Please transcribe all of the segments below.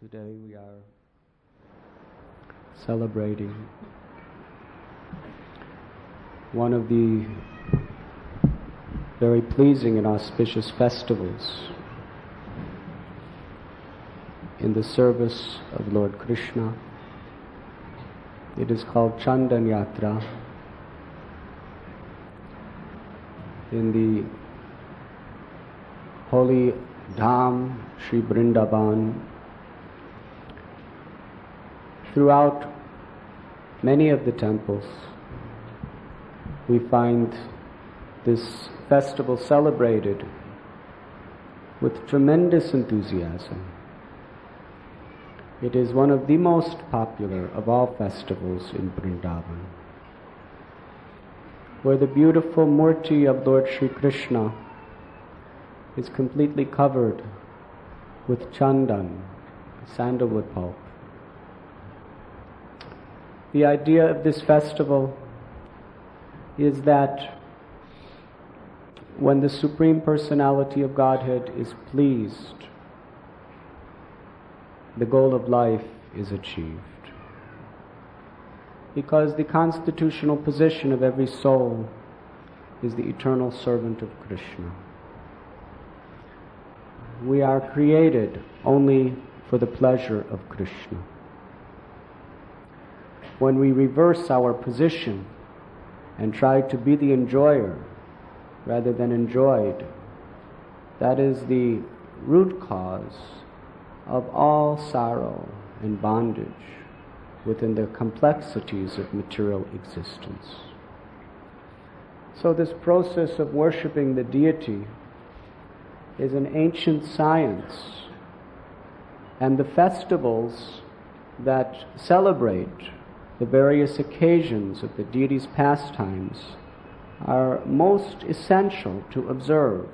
Today we are celebrating one of the very pleasing and auspicious festivals in the service of Lord Krishna. It is called Chandan Yatra. In the holy Dham, Sri Vrindavan, throughout many of the temples, we find this festival celebrated with tremendous enthusiasm. It is one of the most popular of all festivals in Vrindavan, where the beautiful Murti of Lord Sri Krishna is completely covered with chandan, sandalwood pulp. The idea of this festival is that when the Supreme Personality of Godhead is pleased, the goal of life is achieved. Because the constitutional position of every soul is the eternal servant of Krishna. We are created only for the pleasure of Krishna. When we reverse our position and try to be the enjoyer rather than enjoyed, that is the root cause of all sorrow and bondage within the complexities of material existence. So this process of worshipping the deity is an ancient science, and the festivals that celebrate the various occasions of the deity's pastimes are most essential to observe.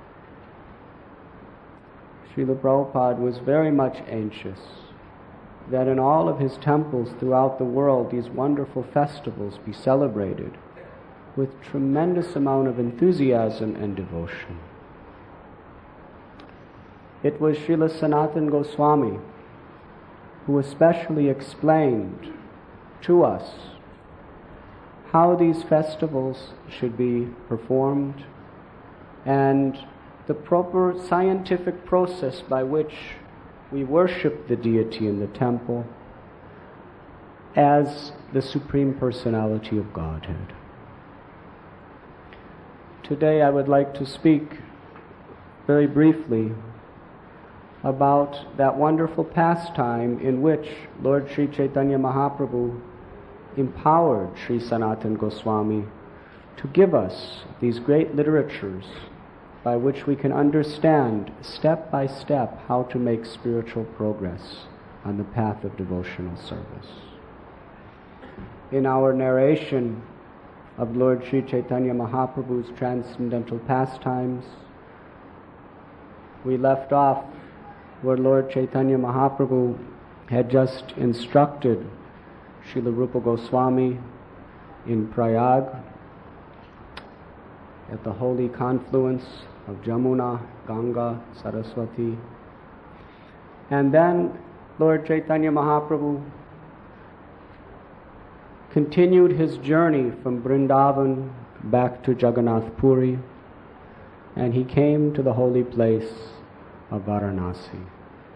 Srila Prabhupada was very much anxious that in all of his temples throughout the world these wonderful festivals be celebrated with tremendous amount of enthusiasm and devotion. It was Srila Sanatana Goswami who especially explained to us how these festivals should be performed and the proper scientific process by which we worship the deity in the temple as the Supreme Personality of Godhead. Today I would like to speak very briefly about that wonderful pastime in which Lord Sri Chaitanya Mahaprabhu empowered Sri Sanatana Goswami to give us these great literatures by which we can understand step by step how to make spiritual progress on the path of devotional service. In our narration of Lord Sri Chaitanya Mahaprabhu's transcendental pastimes, we left off where Lord Chaitanya Mahaprabhu had just instructed Srila Rupa Goswami in Prayag at the holy confluence of Jamuna, Ganga, Saraswati. And then Lord Chaitanya Mahaprabhu continued his journey from Vrindavan back to Jagannath Puri, and he came to the holy place of Varanasi.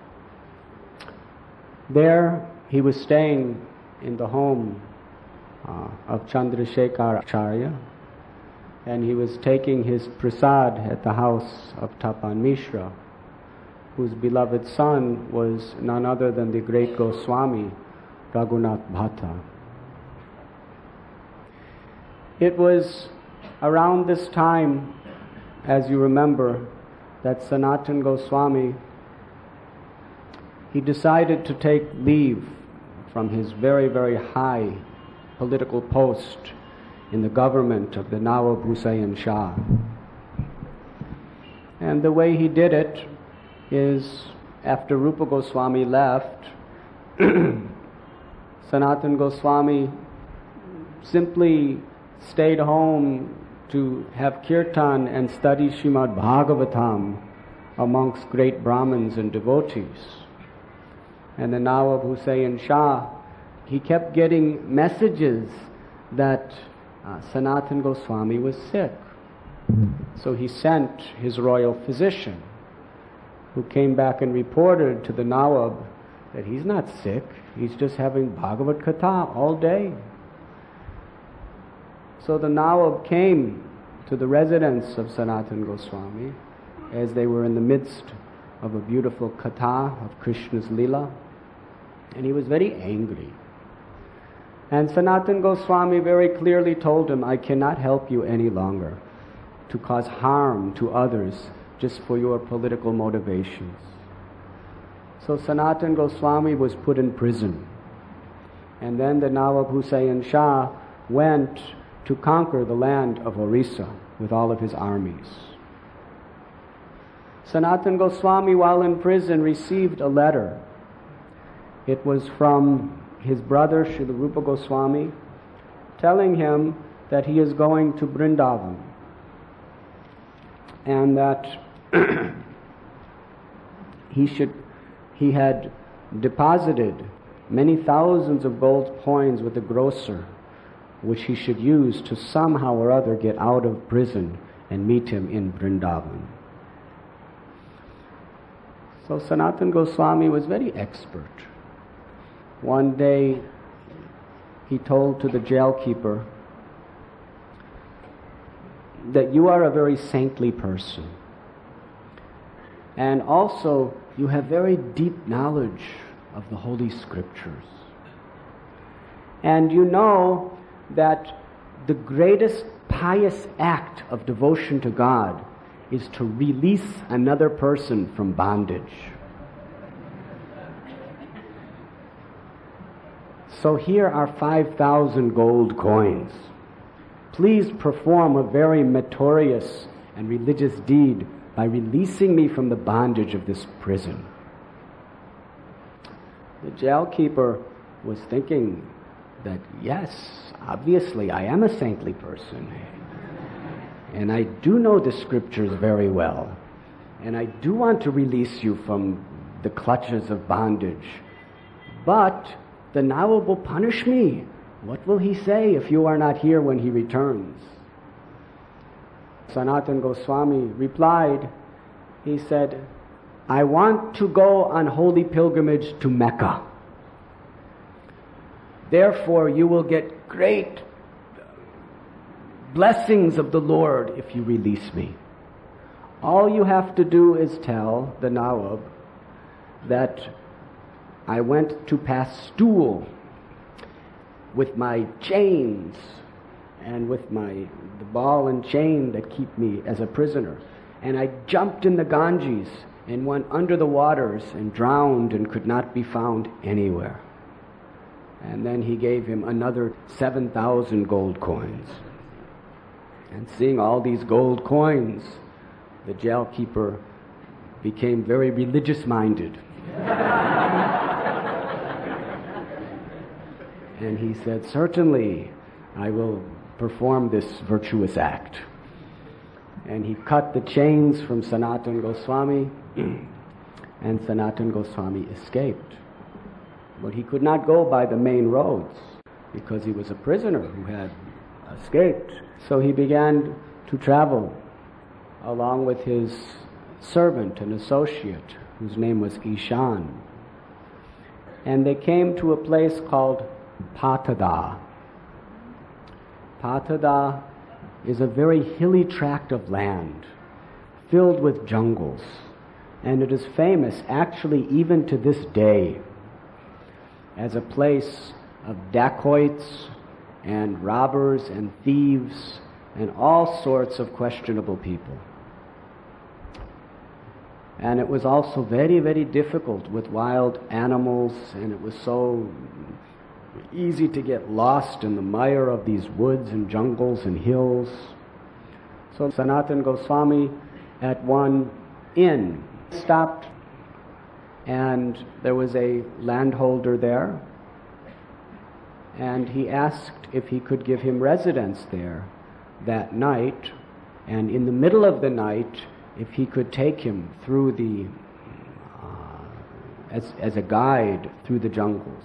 There he was staying in the home of Chandrasekhar Acharya, and he was taking his prasad at the house of Tapan Mishra, whose beloved son was none other than the great Goswami, Raghunath Bhatta. It was around this time, as you remember, that Sanatana Goswami, he decided to take leave from his very, very high political post in the government of the Nawab Hussain Shah. And the way he did it is, after Rupa Goswami left, Sanatana Goswami simply stayed home to have kirtan and study Srimad Bhagavatam amongst great Brahmins and devotees. And the Nawab Hussain Shah, he kept getting messages that Sanatana Goswami was sick. So he sent his royal physician, who came back and reported to the Nawab that he's not sick, he's just having Bhagavad Katha all day. So the Nawab came to the residence of Sanatana Goswami as they were in the midst of a beautiful Katha of Krishna's Leela, and he was very angry. And Sanatana Goswami very clearly told him, I cannot help you any longer to cause harm to others just for your political motivations. So Sanatana Goswami was put in prison. And then the Nawab Hussain Shah went to conquer the land of Orissa with all of his armies. Sanatana Goswami, while in prison, received a letter. It was from his brother Srila Rupa Goswami, telling him that he is going to Vrindavan, and that he had deposited many thousands of gold coins with the grocer, which he should use to somehow or other get out of prison and meet him in Vrindavan. So Sanatana Goswami was very expert. One day he told to the jailkeeper that you are a very saintly person, and also you have very deep knowledge of the Holy Scriptures. And you know that the greatest pious act of devotion to God is to release another person from bondage. So here are 5,000 gold coins. Please perform a very meritorious and religious deed by releasing me from the bondage of this prison. The jailkeeper was thinking that, yes, obviously I am a saintly person, and I do know the Scriptures very well, and I do want to release you from the clutches of bondage, but the Nawab will punish me. What will he say if you are not here when he returns? Sanatana Goswami replied, he said, I want to go on holy pilgrimage to Mecca. Therefore, you will get great blessings of the Lord if you release me. All you have to do is tell the Nawab that I went to Pastool with my chains and with the ball and chain that keep me as a prisoner. And I jumped in the Ganges and went under the waters and drowned and could not be found anywhere. And then he gave him another 7,000 gold coins. And seeing all these gold coins, the jailkeeper became very religious-minded. And he said, certainly, I will perform this virtuous act. And he cut the chains from Sanatana Goswami, and Sanatana Goswami escaped. But he could not go by the main roads, because he was a prisoner who had escaped. So he began to travel along with his servant and associate, whose name was Ishan. And they came to a place called Patada. Patada is a very hilly tract of land filled with jungles, and it is famous actually even to this day as a place of dacoits and robbers and thieves and all sorts of questionable people. And it was also very, very difficult with wild animals, and it was so easy to get lost in the mire of these woods and jungles and hills. So Sanatana Goswami at one inn stopped, and there was a landholder there, and he asked if he could give him residence there that night, and in the middle of the night if he could take him through the as a guide through the jungles.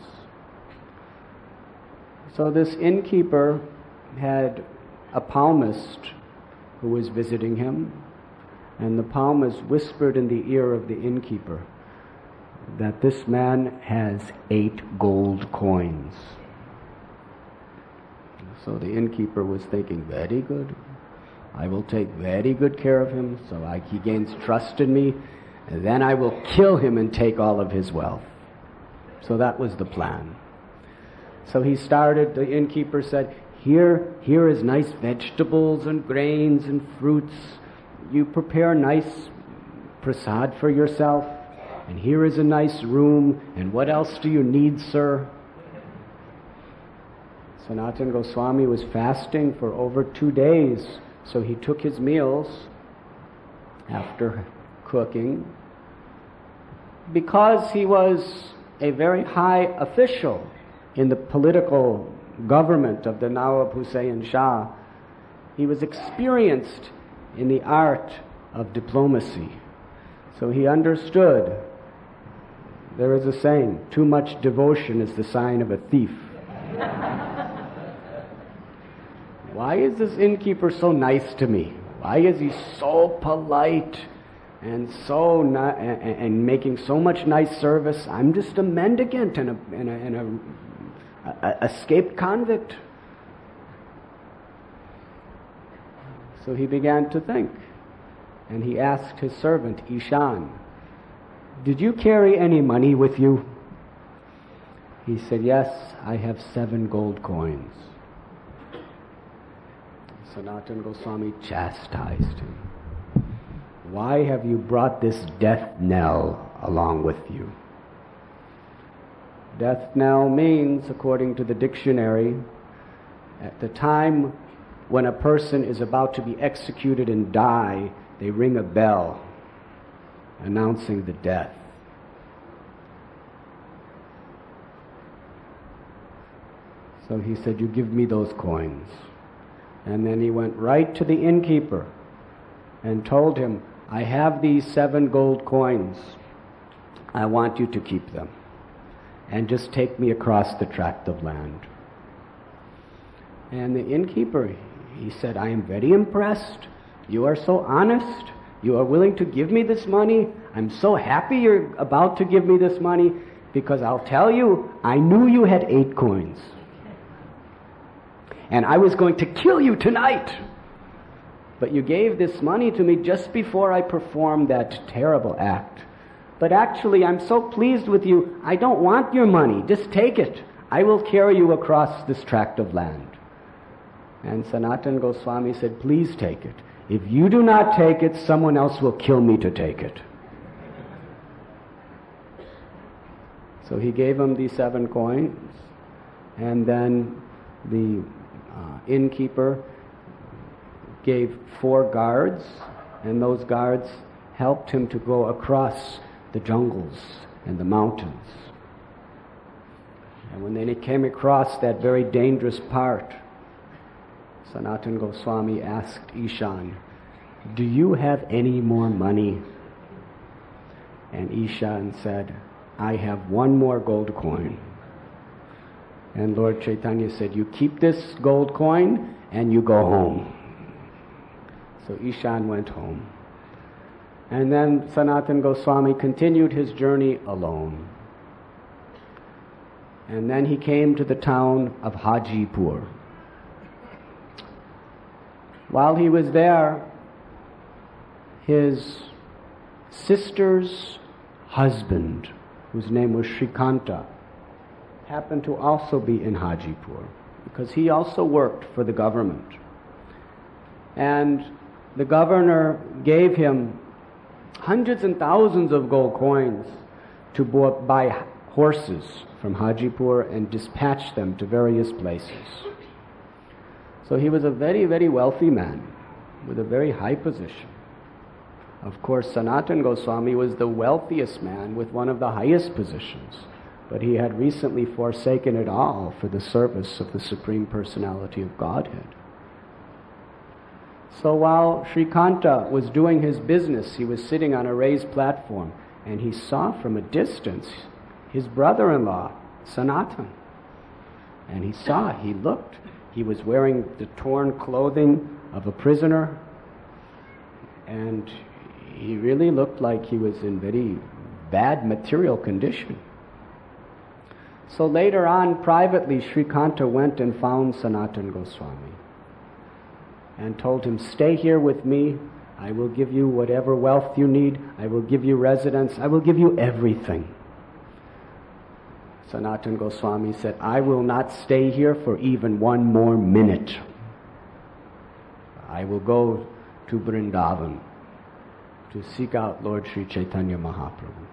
So this innkeeper had a palmist who was visiting him, and the palmist whispered in the ear of the innkeeper that this man has 8 gold coins. So the innkeeper was thinking, very good. I will take very good care of him so he gains trust in me, and then I will kill him and take all of his wealth. So that was the plan. So he started, the innkeeper said, here is nice vegetables and grains and fruits. You prepare nice prasad for yourself, and here is a nice room, and what else do you need, sir? Sanatana Goswami was fasting for over 2 days, so he took his meals after cooking. Because he was a very high official in the political government of the Nawab Hussain Shah, he was experienced in the art of diplomacy. So he understood. There is a saying, too much devotion is the sign of a thief. Why is this innkeeper so nice to me? Why is he so polite and and making so much nice service? I'm just a mendicant and a escaped convict. So he began to think, and he asked his servant Ishan, "Did you carry any money with you?" He said, "Yes, I have 7 gold coins." Sanatana Goswami chastised him. "Why have you brought this death knell along with you?" Death knell means, according to the dictionary, at the time when a person is about to be executed and die, they ring a bell announcing the death. So he said, "You give me those coins." And then he went right to the innkeeper and told him, "I have these 7 gold coins. I want you to keep them. And just take me across the tract of land." And the innkeeper, he said, "I am very impressed. You are so honest. You are willing to give me this money. I'm so happy you're about to give me this money, because I'll tell you, I knew you had 8 coins. And I was going to kill you tonight. But you gave this money to me just before I performed that terrible act. But actually, I'm so pleased with you, I don't want your money. Just take it. I will carry you across this tract of land." And Sanatana Goswami said, "Please take it. If you do not take it, someone else will kill me to take it." So he gave him the 7 coins, and then the innkeeper gave 4 guards, and those guards helped him to go across the jungles and the mountains. And when they came across that very dangerous part, Sanatana Goswami asked Ishan, "Do you have any more money?" And Ishan said, "I have 1 more gold coin." And Lord Chaitanya said, "You keep this gold coin and you go home." So Ishan went home. And then Sanatana Goswami continued his journey alone. And then he came to the town of Hajipur. While he was there, his sister's husband, whose name was Shrikanta, happened to also be in Hajipur, because he also worked for the government. And the governor gave him hundreds and thousands of gold coins to buy horses from Hajipur and dispatch them to various places. So he was a very, very wealthy man with a very high position. Of course, Sanatana Goswami was the wealthiest man with one of the highest positions, but he had recently forsaken it all for the service of the Supreme Personality of Godhead. So while Shrikanta was doing his business, he was sitting on a raised platform, and he saw from a distance his brother-in-law, Sanatan. And he looked. He was wearing the torn clothing of a prisoner, and he really looked like he was in very bad material condition. So later on, privately, Srikanta went and found Sanatan Goswami and told him, "Stay here with me. I will give you whatever wealth you need. I will give you residence. I will give you everything." Sanatan Goswami said, "I will not stay here for even one more minute. I will go to Vrindavan to seek out Lord Sri Chaitanya Mahaprabhu."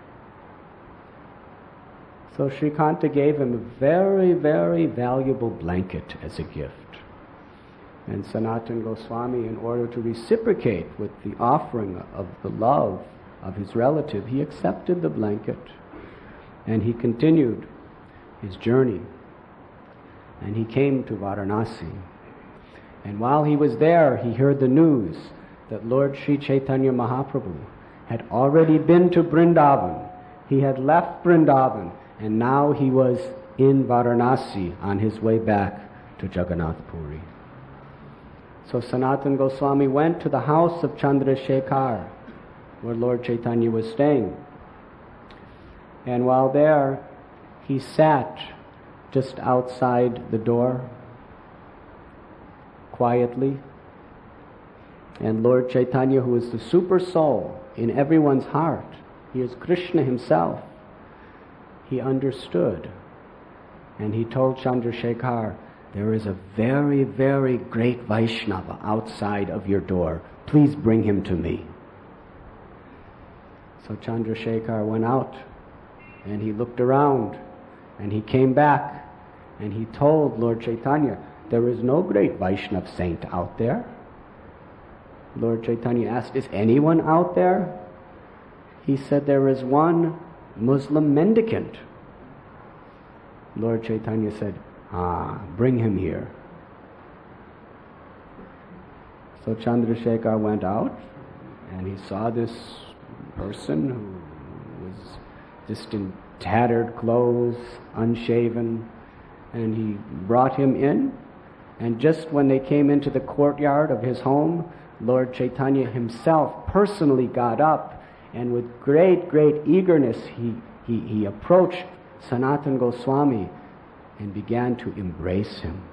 So Srikanta gave him a very, very valuable blanket as a gift. And Sanatan Goswami, in order to reciprocate with the offering of the love of his relative, he accepted the blanket and he continued his journey. And he came to Varanasi. And while he was there, he heard the news that Lord Sri Chaitanya Mahaprabhu had already been to Vrindavan. He had left Vrindavan, and now he was in Varanasi on his way back to Jagannath Puri. So Sanatan Goswami went to the house of Chandrasekhar, where Lord Chaitanya was staying. And while there, he sat just outside the door, quietly. And Lord Chaitanya, who is the super soul in everyone's heart, he is Krishna himself, he understood. And he told Chandrasekhar, "There is a very, very great Vaishnava outside of your door. Please bring him to me." So Chandrasekhar went out and he looked around and he came back and he told Lord Chaitanya, "There is no great Vaishnava saint out there." Lord Chaitanya asked, "Is anyone out there?" He said, "There is one Muslim mendicant." Lord Chaitanya said, "Bring him here." So Chandrasekhar went out and he saw this person who was just in tattered clothes, unshaven, and he brought him in. And just when they came into the courtyard of his home, Lord Chaitanya himself personally got up, and with great, great eagerness he approached Sanatan Goswami and began to embrace him.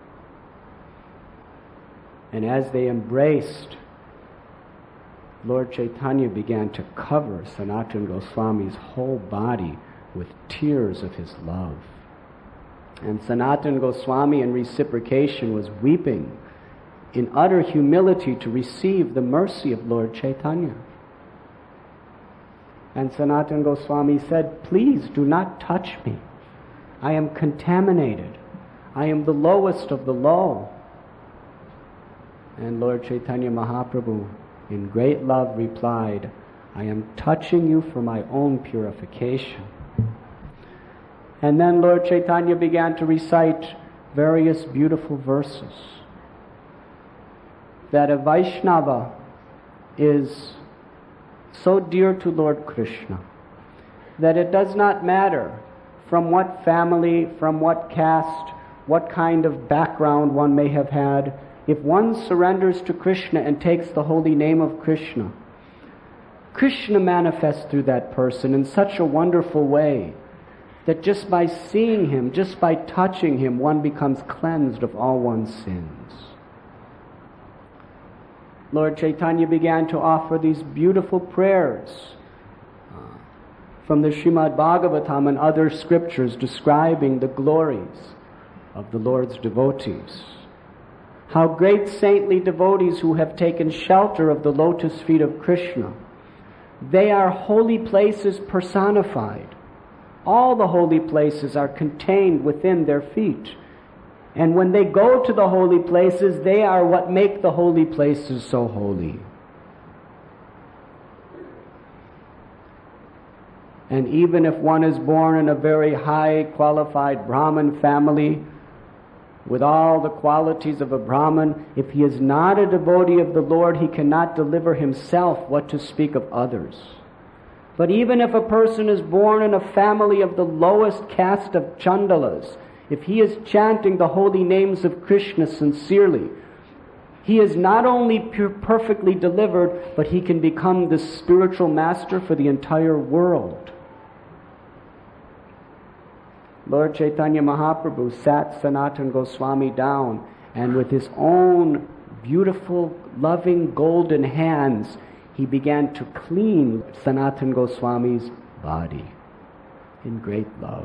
And as they embraced, Lord Chaitanya began to cover Sanatan Goswami's whole body with tears of his love. And Sanatan Goswami, in reciprocation, was weeping in utter humility to receive the mercy of Lord Chaitanya. And Sanatan Goswami said, "Please do not touch me. I am contaminated. I am the lowest of the low." And Lord Chaitanya Mahaprabhu, in great love, replied, "I am touching you for my own purification." And then Lord Chaitanya began to recite various beautiful verses. That a Vaishnava is so dear to Lord Krishna that it does not matter from what family, from what caste, what kind of background one may have had. If one surrenders to Krishna and takes the holy name of Krishna, Krishna manifests through that person in such a wonderful way that just by seeing him, just by touching him, one becomes cleansed of all one's sins. Lord Chaitanya began to offer these beautiful prayers from the Srimad Bhagavatam and other scriptures describing the glories of the Lord's devotees. How great saintly devotees who have taken shelter of the lotus feet of Krishna. They are holy places personified. All the holy places are contained within their feet. And when they go to the holy places, they are what make the holy places so holy. And even if one is born in a very high qualified Brahmin family, with all the qualities of a Brahmin, if he is not a devotee of the Lord, he cannot deliver himself, what to speak of others. But even if a person is born in a family of the lowest caste of Chandalas, if he is chanting the holy names of Krishna sincerely, he is not only perfectly delivered, but he can become the spiritual master for the entire world. Lord Chaitanya Mahaprabhu sat Sanatana Goswami down, and with his own beautiful, loving, golden hands, he began to clean Sanatana Goswami's body in great love.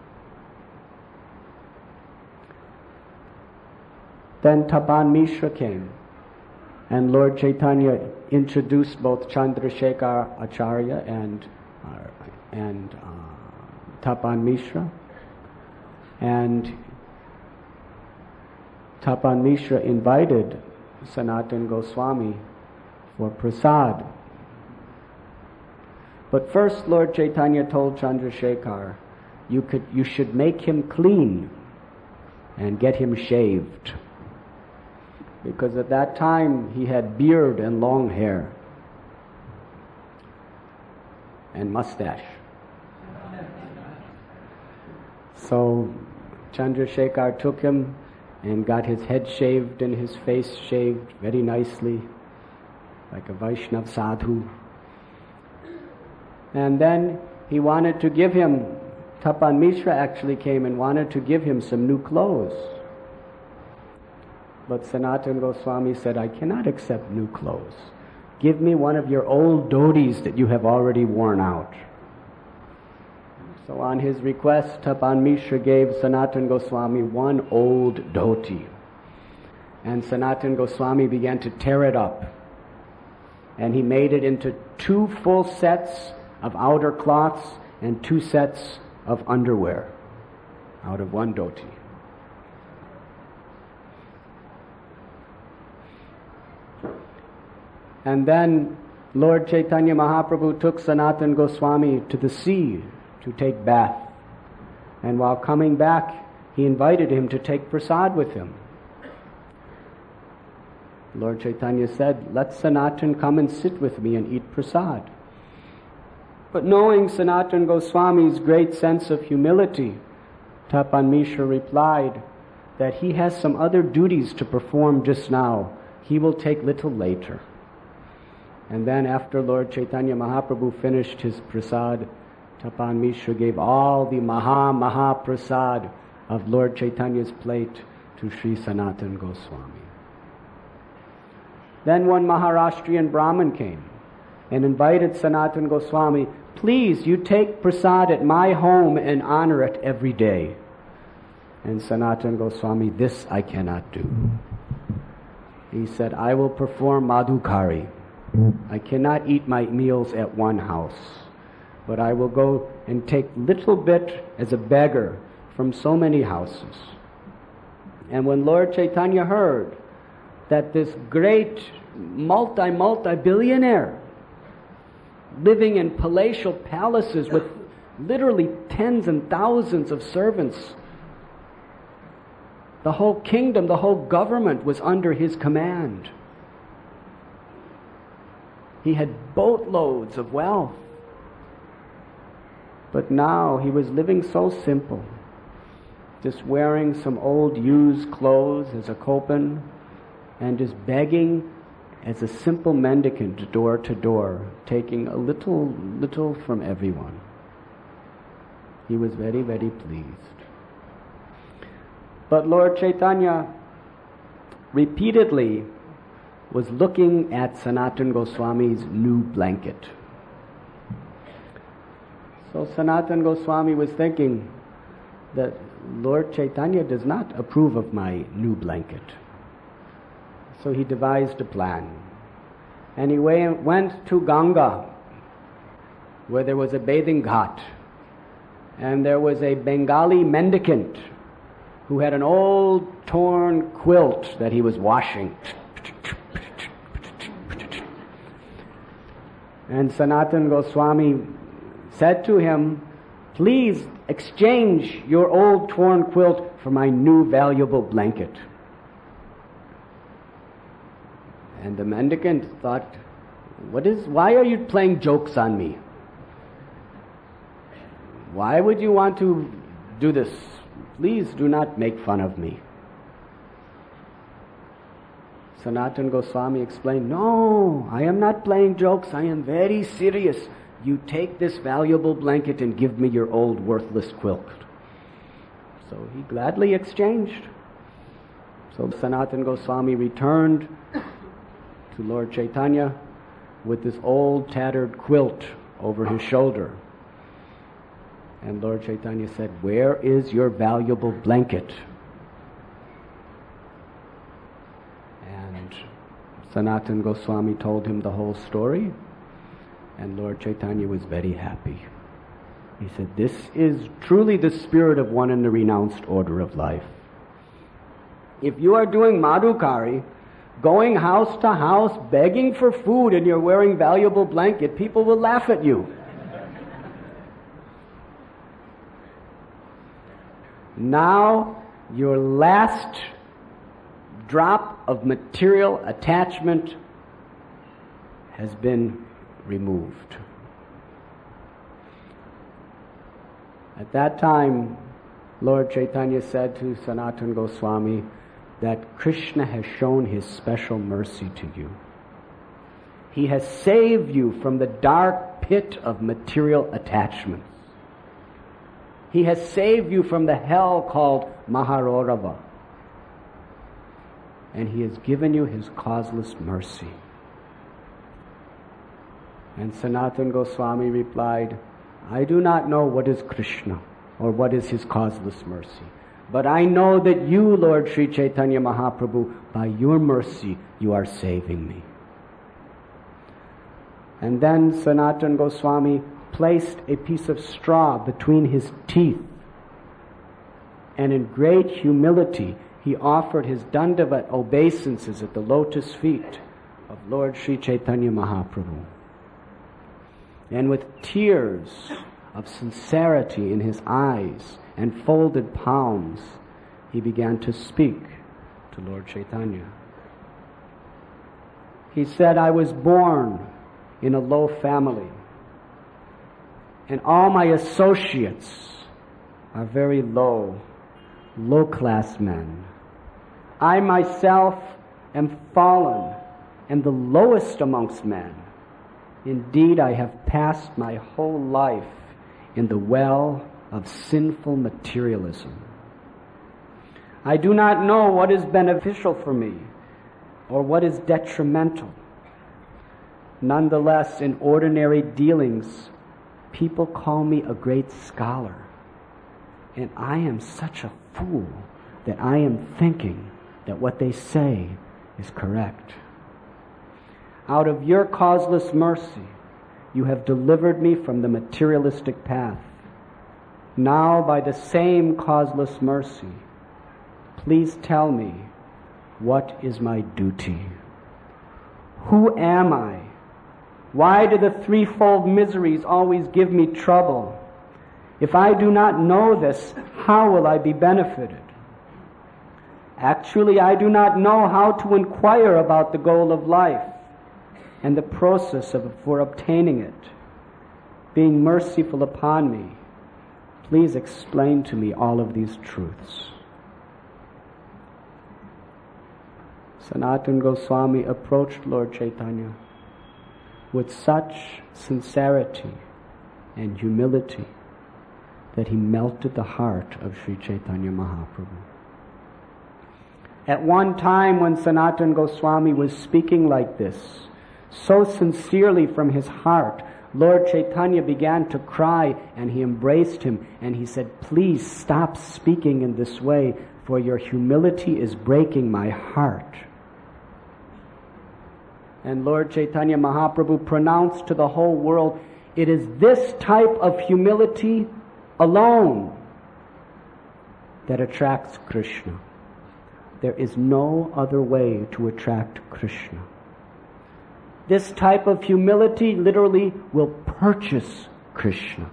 Then Tapan Mishra came, and Lord Chaitanya introduced both Chandrasekhar Acharya and Tapan Mishra. And Tapan Mishra invited Sanatana Goswami for prasad. But first Lord Chaitanya told Chandrasekhar, you should make him clean and get him shaved. Because at that time he had beard and long hair and mustache. So Chandrasekhar took him and got his head shaved and his face shaved very nicely, like a Vaishnav sadhu. And then he wanted to give him, Tapan Mishra actually came and wanted to give him some new clothes. But Sanatana Goswami said, I cannot accept new clothes. Give me one of your old dhotis that you have already worn out. So on his request, Tapan Mishra gave Sanatana Goswami one old dhoti. And Sanatana Goswami began to tear it up. And he made it into 2 full sets of outer cloths and 2 sets of underwear out of one dhoti. And then Lord Chaitanya Mahaprabhu took Sanatana Goswami to the sea to take bath. And while coming back, he invited him to take prasad with him. Lord Chaitanya said, let Sanatana come and sit with me and eat prasad. But knowing Sanatana Goswami's great sense of humility, Tapan Mishra replied that he has some other duties to perform just now. He will take little later. And then after Lord Chaitanya Mahaprabhu finished his prasad, Tapan Mishra gave all the Maha Prasad of Lord Chaitanya's plate to Sri Sanatana Goswami. Then one Maharashtrian Brahmin came and invited Sanatana Goswami, please, you take prasad at my home and honor it every day. And Sanatana Goswami, this I cannot do. He said, I will perform madhukari. I cannot eat my meals at one house, but I will go and take little bit as a beggar from so many houses. And when Lord Chaitanya heard that this great multi-billionaire living in palatial palaces with literally tens and thousands of servants, the whole kingdom, the whole government was under his command. He had boatloads of wealth. But now he was living so simple, just wearing some old used clothes as a kopan and just begging as a simple mendicant door to door, taking a little from everyone. He was very, very pleased. But Lord Chaitanya repeatedly was looking at Sanatana Goswami's new blanket. So Sanatana Goswami was thinking that Lord Chaitanya does not approve of my new blanket. So he devised a plan. And he went to Ganga, where there was a bathing ghat. And there was a Bengali mendicant who had an old torn quilt that he was washing. And Sanatana Goswami said to him, please exchange your old torn quilt for my new valuable blanket. And the mendicant thought, why are you playing jokes on me? Why would you want to do this? Please do not make fun of me. Sanatana Goswami explained, no, I am not playing jokes. I am very serious. You take this valuable blanket and give me your old worthless quilt. So he gladly exchanged. So Sanatana Goswami returned to Lord Chaitanya with this old tattered quilt over his shoulder. And Lord Chaitanya said, where is your valuable blanket? And Sanatana Goswami told him the whole story, and Lord Chaitanya was very happy. He said, this is truly the spirit of one in the renounced order of life. If you are doing Madhukari, going house to house, begging for food, and you're wearing valuable blanket, people will laugh at you. Now, your last drop of material attachment has been removed. At that time, Lord Chaitanya said to Sanatana Goswami that Krishna has shown his special mercy to you. He has saved you from the dark pit of material attachments. He has saved you from the hell called Maharorava. And he has given you his causeless mercy. And Sanatana Goswami replied, I do not know what is Krishna or what is his causeless mercy. But I know that you, Lord Sri Chaitanya Mahaprabhu, by your mercy, you are saving me. And then Sanatana Goswami placed a piece of straw between his teeth. And in great humility, he offered his Dandavat obeisances at the lotus feet of Lord Sri Chaitanya Mahaprabhu. And with tears of sincerity in his eyes and folded palms, he began to speak to Lord Chaitanya. He said, I was born in a low family, and all my associates are very low-class men. I myself am fallen and the lowest amongst men. Indeed, I have passed my whole life in the well of sinful materialism. I do not know what is beneficial for me or what is detrimental. Nonetheless, in ordinary dealings, people call me a great scholar. And I am such a fool that I am thinking that what they say is correct. Out of your causeless mercy, you have delivered me from the materialistic path. Now, by the same causeless mercy, please tell me, what is my duty? Who am I? Why do the threefold miseries always give me trouble? If I do not know this, how will I be benefited? Actually, I do not know how to inquire about the goal of life and the process for obtaining it. Being merciful upon me, please explain to me all of these truths. Sanatana Goswami approached Lord Chaitanya with such sincerity and humility that he melted the heart of Sri Chaitanya Mahaprabhu. At one time when Sanatana Goswami was speaking like this, so sincerely from his heart, Lord Chaitanya began to cry, and he embraced him and he said, please stop speaking in this way, for your humility is breaking my heart. And Lord Chaitanya Mahaprabhu pronounced to the whole world, it is this type of humility alone that attracts Krishna. There is no other way to attract Krishna. This type of humility literally will purchase Krishna.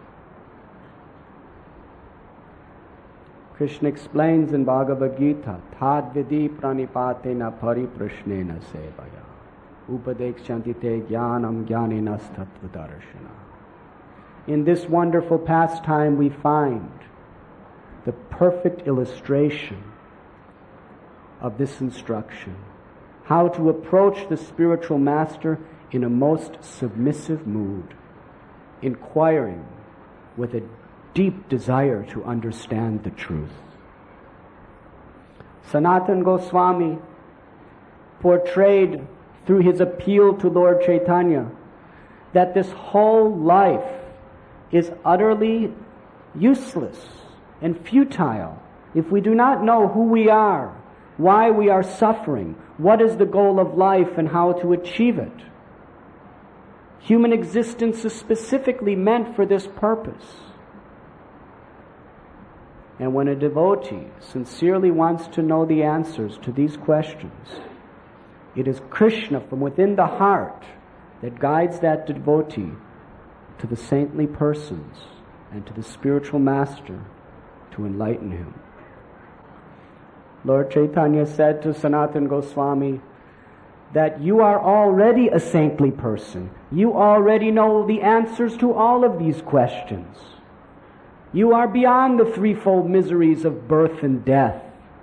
Krishna explains in Bhagavad Gita, Tad vidi pranipatena pariprashnena sevaya upadekshyanti te jnanam jnaninas tattva darshana. in this wonderful pastime we find the perfect illustration of this instruction, how to approach the spiritual master in a most submissive mood, inquiring with a deep desire to understand the truth. Sanatana Goswami portrayed through his appeal to Lord Chaitanya that this whole life is utterly useless and futile if we do not know who we are, why we are suffering, what is the goal of life, and how to achieve it. Human existence is specifically meant for this purpose. And when a devotee sincerely wants to know the answers to these questions, it is Krishna from within the heart that guides that devotee to the saintly persons and to the spiritual master to enlighten him. Lord Chaitanya said to Sanatana Goswami that you are already a saintly person. You already know the answers to all of these questions. You are beyond the threefold miseries of birth and death.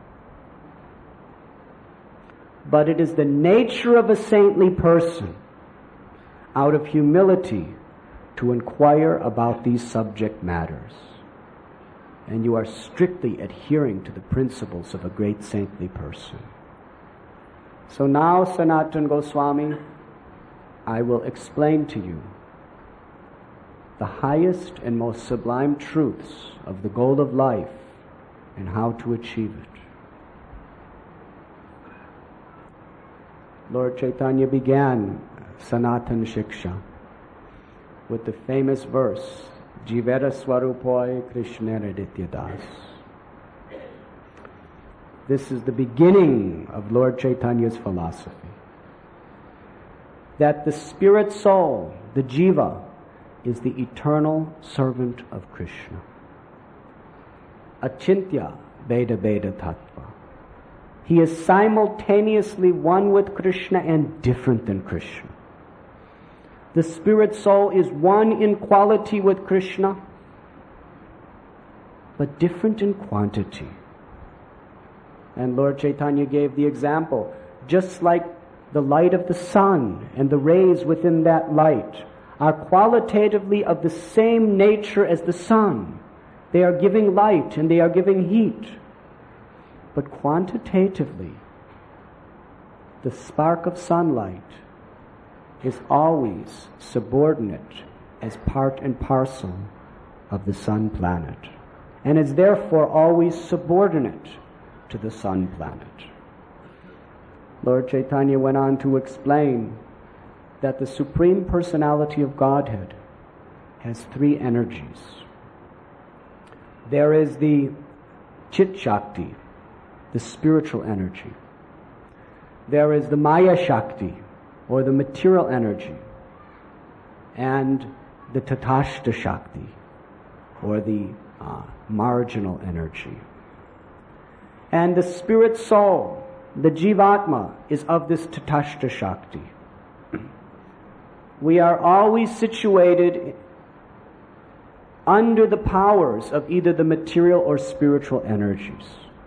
But it is the nature of a saintly person, out of humility, to inquire about these subject matters. And you are strictly adhering to the principles of a great saintly person. So now, Sanatana Goswami, I will explain to you the highest and most sublime truths of the goal of life and how to achieve it. Lord Chaitanya began Sanatana Shiksha with the famous verse, Jivera Swarupoy Krishnera Dityadas. This is the beginning of Lord Chaitanya's philosophy. That the spirit soul, the jiva, is the eternal servant of Krishna. Achintya Veda Veda Tattva. He is simultaneously one with Krishna and different than Krishna. The spirit soul is one in quality with Krishna, but different in quantity. And Lord Chaitanya gave the example, just like the light of the sun and the rays within that light are qualitatively of the same nature as the sun. They are giving light and they are giving heat. But quantitatively, the spark of sunlight is always subordinate as part and parcel of the sun planet, and is therefore always subordinate to the sun planet. Lord Chaitanya went on to explain that the Supreme Personality of Godhead has three energies. There is the Chit Shakti, the spiritual energy. There is the Maya Shakti, or the material energy, and the Tatashta Shakti, or the marginal energy. And the spirit soul, the Jivatma, is of this Tatashta Shakti. We are always situated under the powers of either the material or spiritual energies.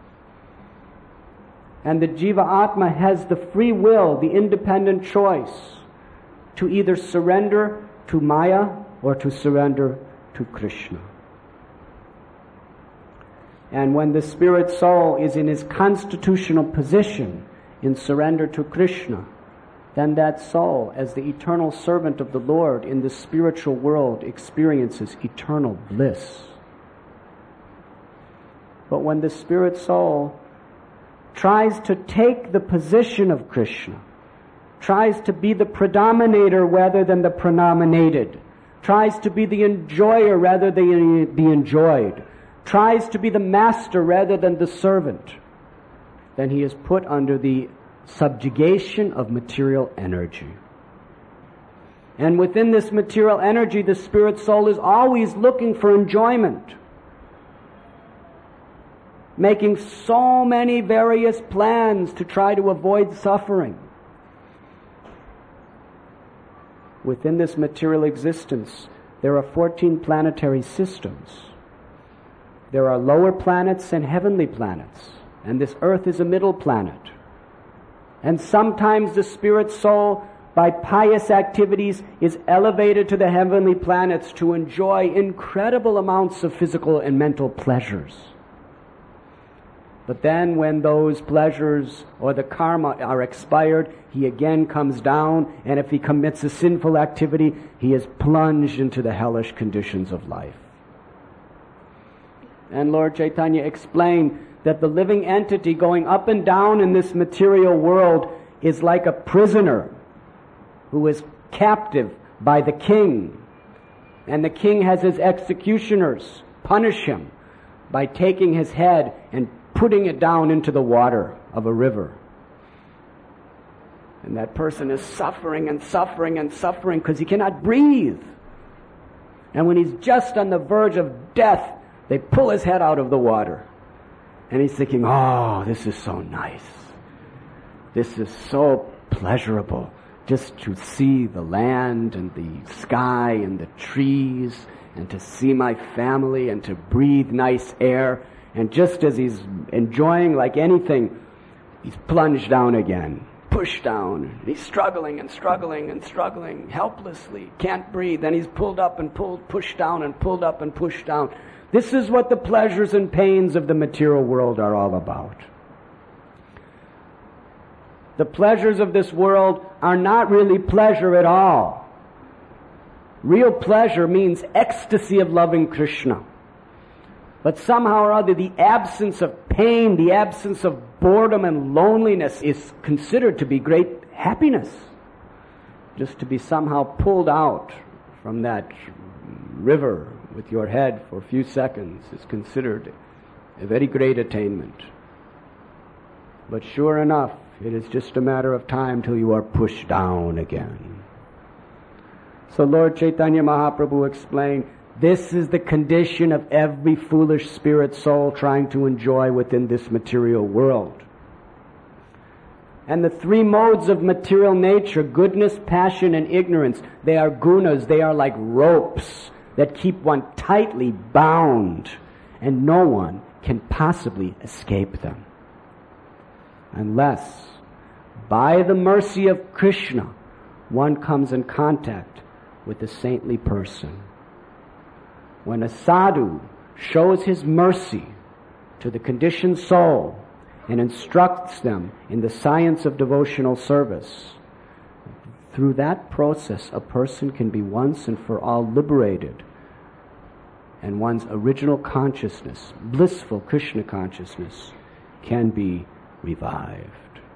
And the Jiva Atma has the free will, the independent choice to either surrender to Maya or to surrender to Krishna. And when the spirit soul is in his constitutional position in surrender to Krishna, then that soul, as the eternal servant of the Lord in the spiritual world, experiences eternal bliss. But when the spirit soul tries to take the position of Krishna, tries to be the predominator rather than the prenominated, tries to be the enjoyer rather than the enjoyed, tries to be the master rather than the servant, then he is put under the subjugation of material energy. And within this material energy, the spirit soul is always looking for enjoyment, making so many various plans to try to avoid suffering. Within this material existence, there are 14 planetary systems. There are lower planets and heavenly planets, and this earth is a middle planet. And sometimes the spirit soul, by pious activities, is elevated to the heavenly planets to enjoy incredible amounts of physical and mental pleasures. But then when those pleasures or the karma are expired, he again comes down, and if he commits a sinful activity, he is plunged into the hellish conditions of life. And Lord Chaitanya explained that the living entity going up and down in this material world is like a prisoner who is captive by the king. And the king has his executioners punish him by taking his head and putting it down into the water of a river. And that person is suffering and suffering and suffering because he cannot breathe. And when he's just on the verge of death, they pull his head out of the water. And he's thinking, oh, this is so nice. This is so pleasurable. Just to see the land and the sky and the trees and to see my family and to breathe nice air. And just as he's enjoying like anything, he's plunged down again, pushed down. He's struggling and struggling and struggling, helplessly, can't breathe. Then he's pulled up and pushed down and pulled up and pushed down. This is what the pleasures and pains of the material world are all about. The pleasures of this world are not really pleasure at all. Real pleasure means ecstasy of loving Krishna. But somehow or other, the absence of pain, the absence of boredom and loneliness is considered to be great happiness. Just to be somehow pulled out from that river with your head for a few seconds is considered a very great attainment. But sure enough, it is just a matter of time till you are pushed down again. So Lord Chaitanya Mahaprabhu explained, this is the condition of every foolish spirit soul trying to enjoy within this material world. And the three modes of material nature, goodness, passion, and ignorance, they are gunas. They are like ropes that keep one tightly bound, and no one can possibly escape them. Unless, by the mercy of Krishna, one comes in contact with a saintly person. When a sadhu shows his mercy to the conditioned soul and instructs them in the science of devotional service, through that process a person can be once and for all liberated, and one's original consciousness, blissful Krishna consciousness, can be revived.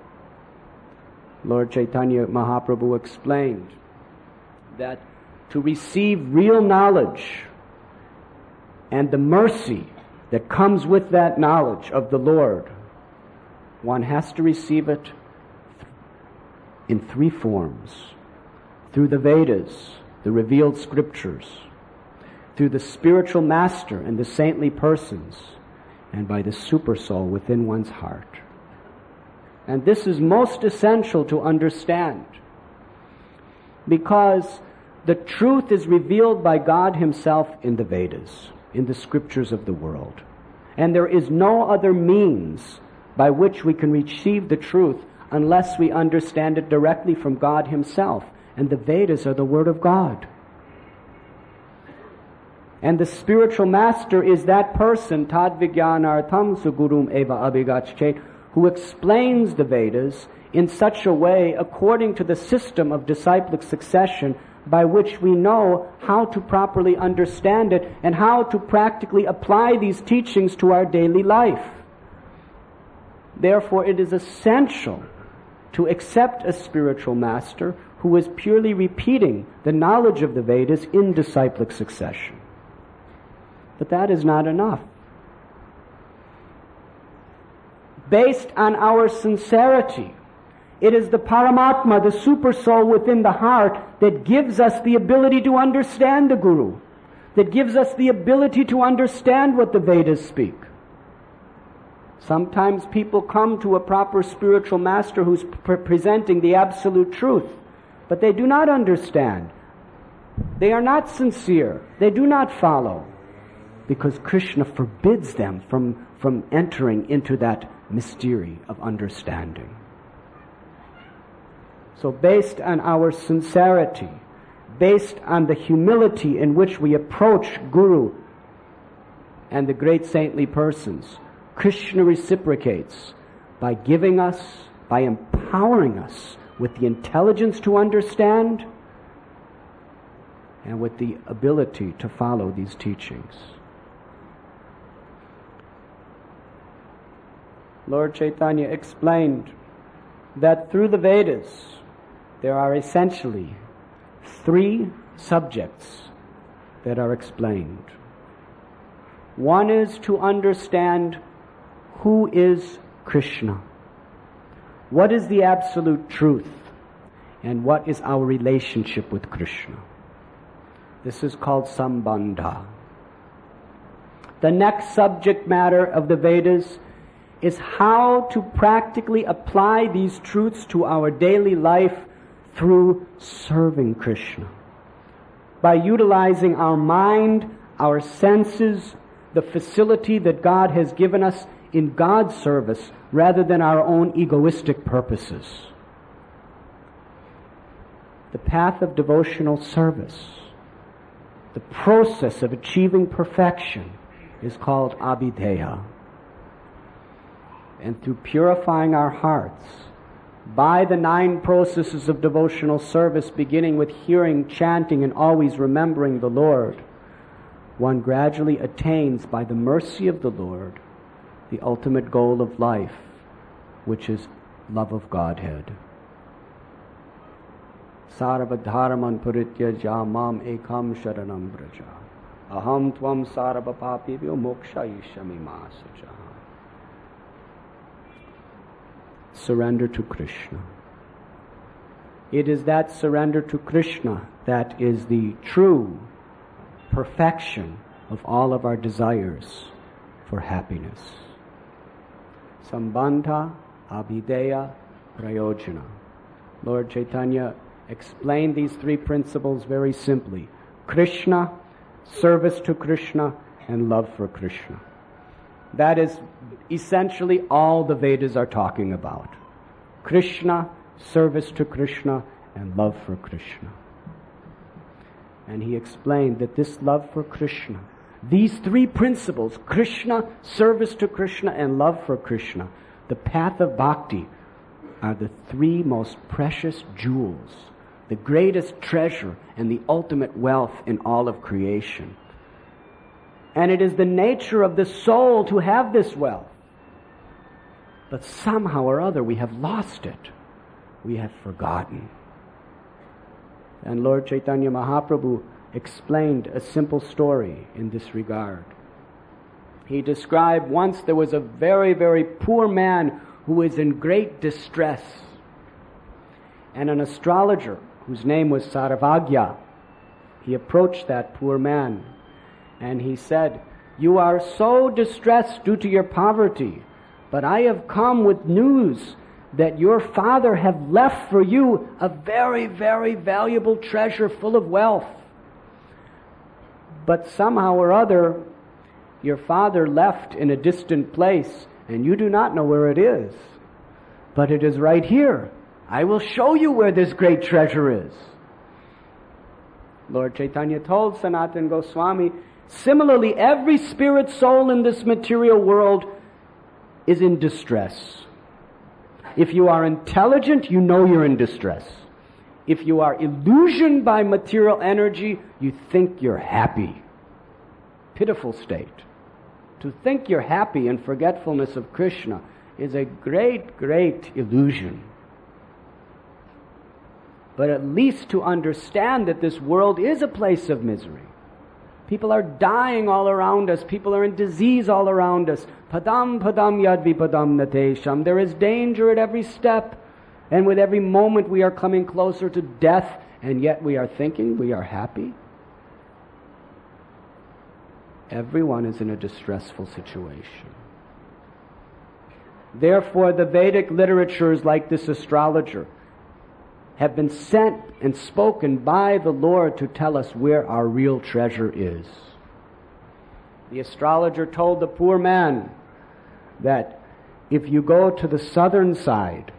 Lord Chaitanya Mahaprabhu explained that to receive real knowledge and the mercy that comes with that knowledge of the Lord, one has to receive it in three forms. Through the Vedas, the revealed scriptures, through the spiritual master and the saintly persons, and by the super soul within one's heart. And this is most essential to understand, because the truth is revealed by God Himself in the Vedas, in the scriptures of the world. And there is no other means by which we can receive the truth unless we understand it directly from God Himself. And the Vedas are the Word of God. And the spiritual master is that person, tad vijnanartham sugurum eva abhigachet, who explains the Vedas in such a way according to the system of disciplic succession by which we know how to properly understand it and how to practically apply these teachings to our daily life. Therefore, it is essential to accept a spiritual master who is purely repeating the knowledge of the Vedas in disciplic succession. But that is not enough. Based on our sincerity, it is the Paramatma, the super soul within the heart, that gives us the ability to understand the Guru, that gives us the ability to understand what the Vedas speak. Sometimes people come to a proper spiritual master who's presenting the absolute truth, but they do not understand They are not sincere. They do not follow, because Krishna forbids them from entering into that mystery of understanding. So based on our sincerity, based on the humility in which we approach Guru and the great saintly persons, Krishna reciprocates by giving us, by empowering us with the intelligence to understand and with the ability to follow these teachings. Lord Chaitanya explained that through the Vedas there are essentially 3 subjects that are explained. One is to understand who is Krishna, what is the absolute truth, and what is our relationship with Krishna. This is called Sambandha. The next subject matter of the Vedas is how to practically apply these truths to our daily life through serving Krishna. By utilizing our mind, our senses, the facility that God has given us in God's service rather than our own egoistic purposes. The path of devotional service, the process of achieving perfection, is called Abhideya. And through purifying our hearts, by the 9 processes of devotional service, beginning with hearing, chanting, and always remembering the Lord, one gradually attains, by the mercy of the Lord, the ultimate goal of life, which is love of Godhead. Sarvadharaman parityaja mam ekam sharanam braja. Aham tvam sarva papibhyo mokshayishyami masaja. Surrender to Krishna. It is that surrender to Krishna that is the true perfection of all of our desires for happiness. Sambandha, Abhideya, Prayojana. Lord Chaitanya explained these 3 principles very simply. Krishna, service to Krishna, and love for Krishna. That is essentially all the Vedas are talking about. Krishna, service to Krishna, and love for Krishna. And he explained that this love for Krishna, these 3 principles, Krishna, service to Krishna, and love for Krishna, the path of bhakti, are the 3 most precious jewels, the greatest treasure and the ultimate wealth in all of creation. And it is the nature of the soul to have this wealth. But somehow or other we have lost it. We have forgotten. And Lord Chaitanya Mahaprabhu explained a simple story in this regard. He described once there was a very, very poor man who was in great distress. And an astrologer whose name was Saravagya, he approached that poor man and he said, "You are so distressed due to your poverty, but I have come with news that your father have left for you a very, very valuable treasure full of wealth. But somehow or other, your father left in a distant place, and you do not know where it is. But it is right here. I will show you where this great treasure is." Lord Chaitanya told Sanatana Goswami, similarly, every spirit soul in this material world is in distress. If you are intelligent, you know you're in distress. If you are illusioned by material energy, you think you're happy. Pitiful state. To think you're happy in forgetfulness of Krishna is a great, great illusion. But at least to understand that this world is a place of misery. People are dying all around us. People are in disease all around us. Padam padam yad vipadam natesham. There is danger at every step. And with every moment we are coming closer to death, and yet we are thinking we are happy. Everyone is in a distressful situation. Therefore, the Vedic literatures, like this astrologer, have been sent and spoken by the Lord to tell us where our real treasure is. The astrologer told the poor man that if you go to the southern side,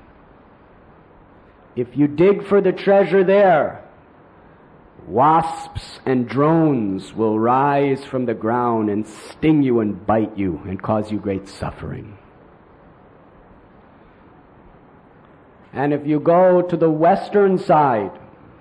if you dig for the treasure there, wasps and drones will rise from the ground and sting you and bite you and cause you great suffering. And if you go to the western side,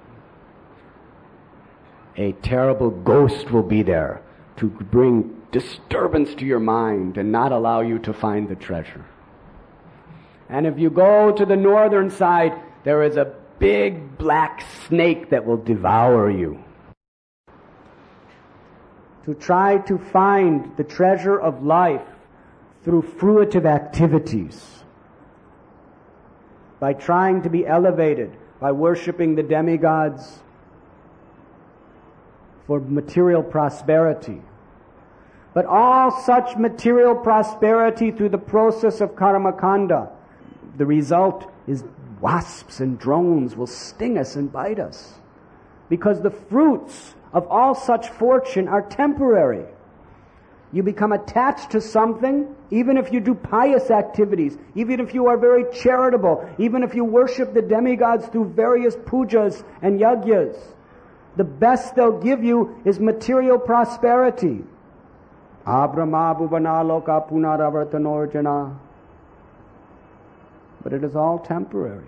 a terrible ghost will be there to bring disturbance to your mind and not allow you to find the treasure. And if you go to the northern side, there is a big black snake that will devour you. To try to find the treasure of life through fruitive activities, by trying to be elevated, by worshiping the demigods for material prosperity. But all such material prosperity through the process of karmakanda, the result is wasps and drones will sting us and bite us. Because the fruits of all such fortune are temporary. You become attached to something, even if you do pious activities, even if you are very charitable, even if you worship the demigods through various pujas and yagyas. The best they'll give you is material prosperity. Abrahma bhuvana loka punaravartanorjana. But it is all temporary.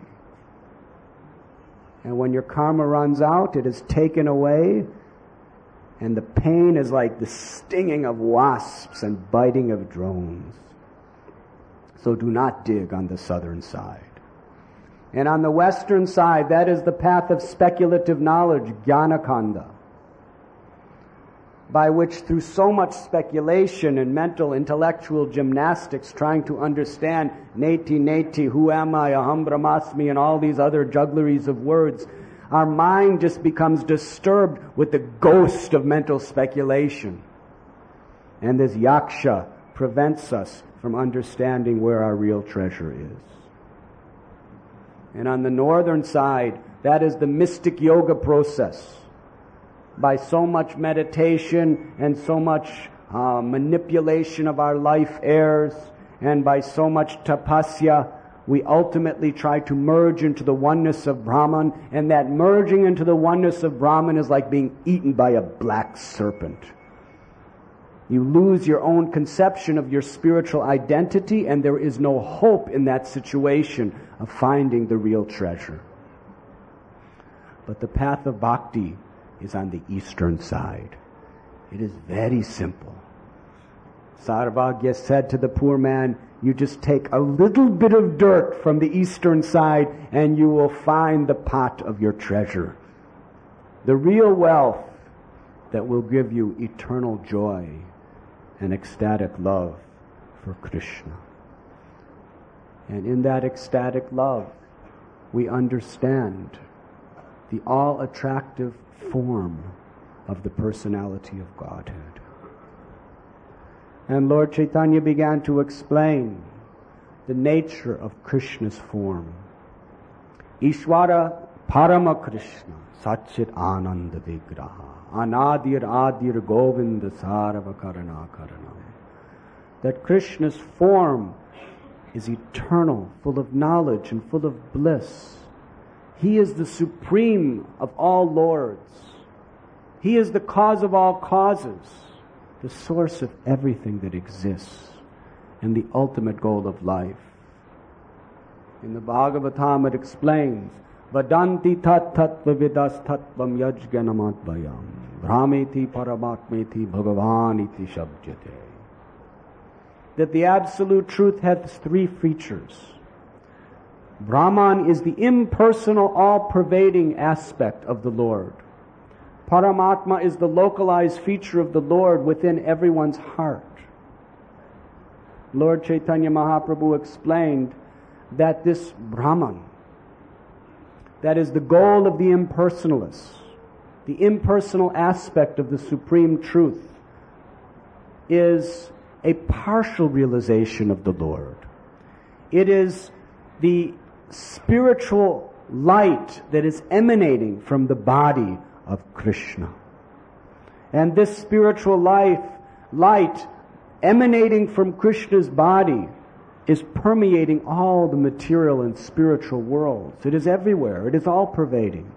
And when your karma runs out, it is taken away, and the pain is like the stinging of wasps and biting of drones. So do not dig on the southern side. And on the western side, that is the path of speculative knowledge, jnanakanda, by which through so much speculation and mental intellectual gymnastics, trying to understand neti neti, who am I, aham brahmasmi, and all these other juggleries of words, our mind just becomes disturbed with the ghost of mental speculation. And this yaksha prevents us from understanding where our real treasure is. And on the northern side, that is the mystic yoga process. By so much meditation and so much manipulation of our life airs, and by so much tapasya, we ultimately try to merge into the oneness of Brahman, and that merging into the oneness of Brahman is like being eaten by a black serpent. You lose your own conception of your spiritual identity, and there is no hope in that situation of finding the real treasure. But the path of bhakti is on the eastern side. It is very simple. Sarvagya said to the poor man, you just take a little bit of dirt from the eastern side and you will find the pot of your treasure. The real wealth that will give you eternal joy and ecstatic love for Krishna. And in that ecstatic love, we understand the all-attractive form of the personality of Godhead. And Lord Chaitanya began to explain the nature of Krishna's form. Ishvara Parama Krishna Satchit Ananda Vigraha Anadir Adir Govinda Sarva Karana Karanam. That Krishna's form is eternal, full of knowledge and full of bliss. He is the supreme of all lords. He is the cause of all causes, the source of everything that exists, and the ultimate goal of life. In the Bhagavatam it explains, Vadanti tat tattva vidas tattvam yajganamatbayam brahmeti paramatmeti bhagavaniti shabjate. That the absolute truth has three features. Brahman is the impersonal, all-pervading aspect of the Lord. Paramatma is the localized feature of the Lord within everyone's heart. Lord Chaitanya Mahaprabhu explained that this Brahman, that is the goal of the impersonalists, the impersonal aspect of the supreme truth, is a partial realization of the Lord. It is the spiritual light that is emanating from the body of Krishna. And this spiritual light emanating from Krishna's body is permeating all the material and spiritual worlds. It is everywhere. It is all pervading.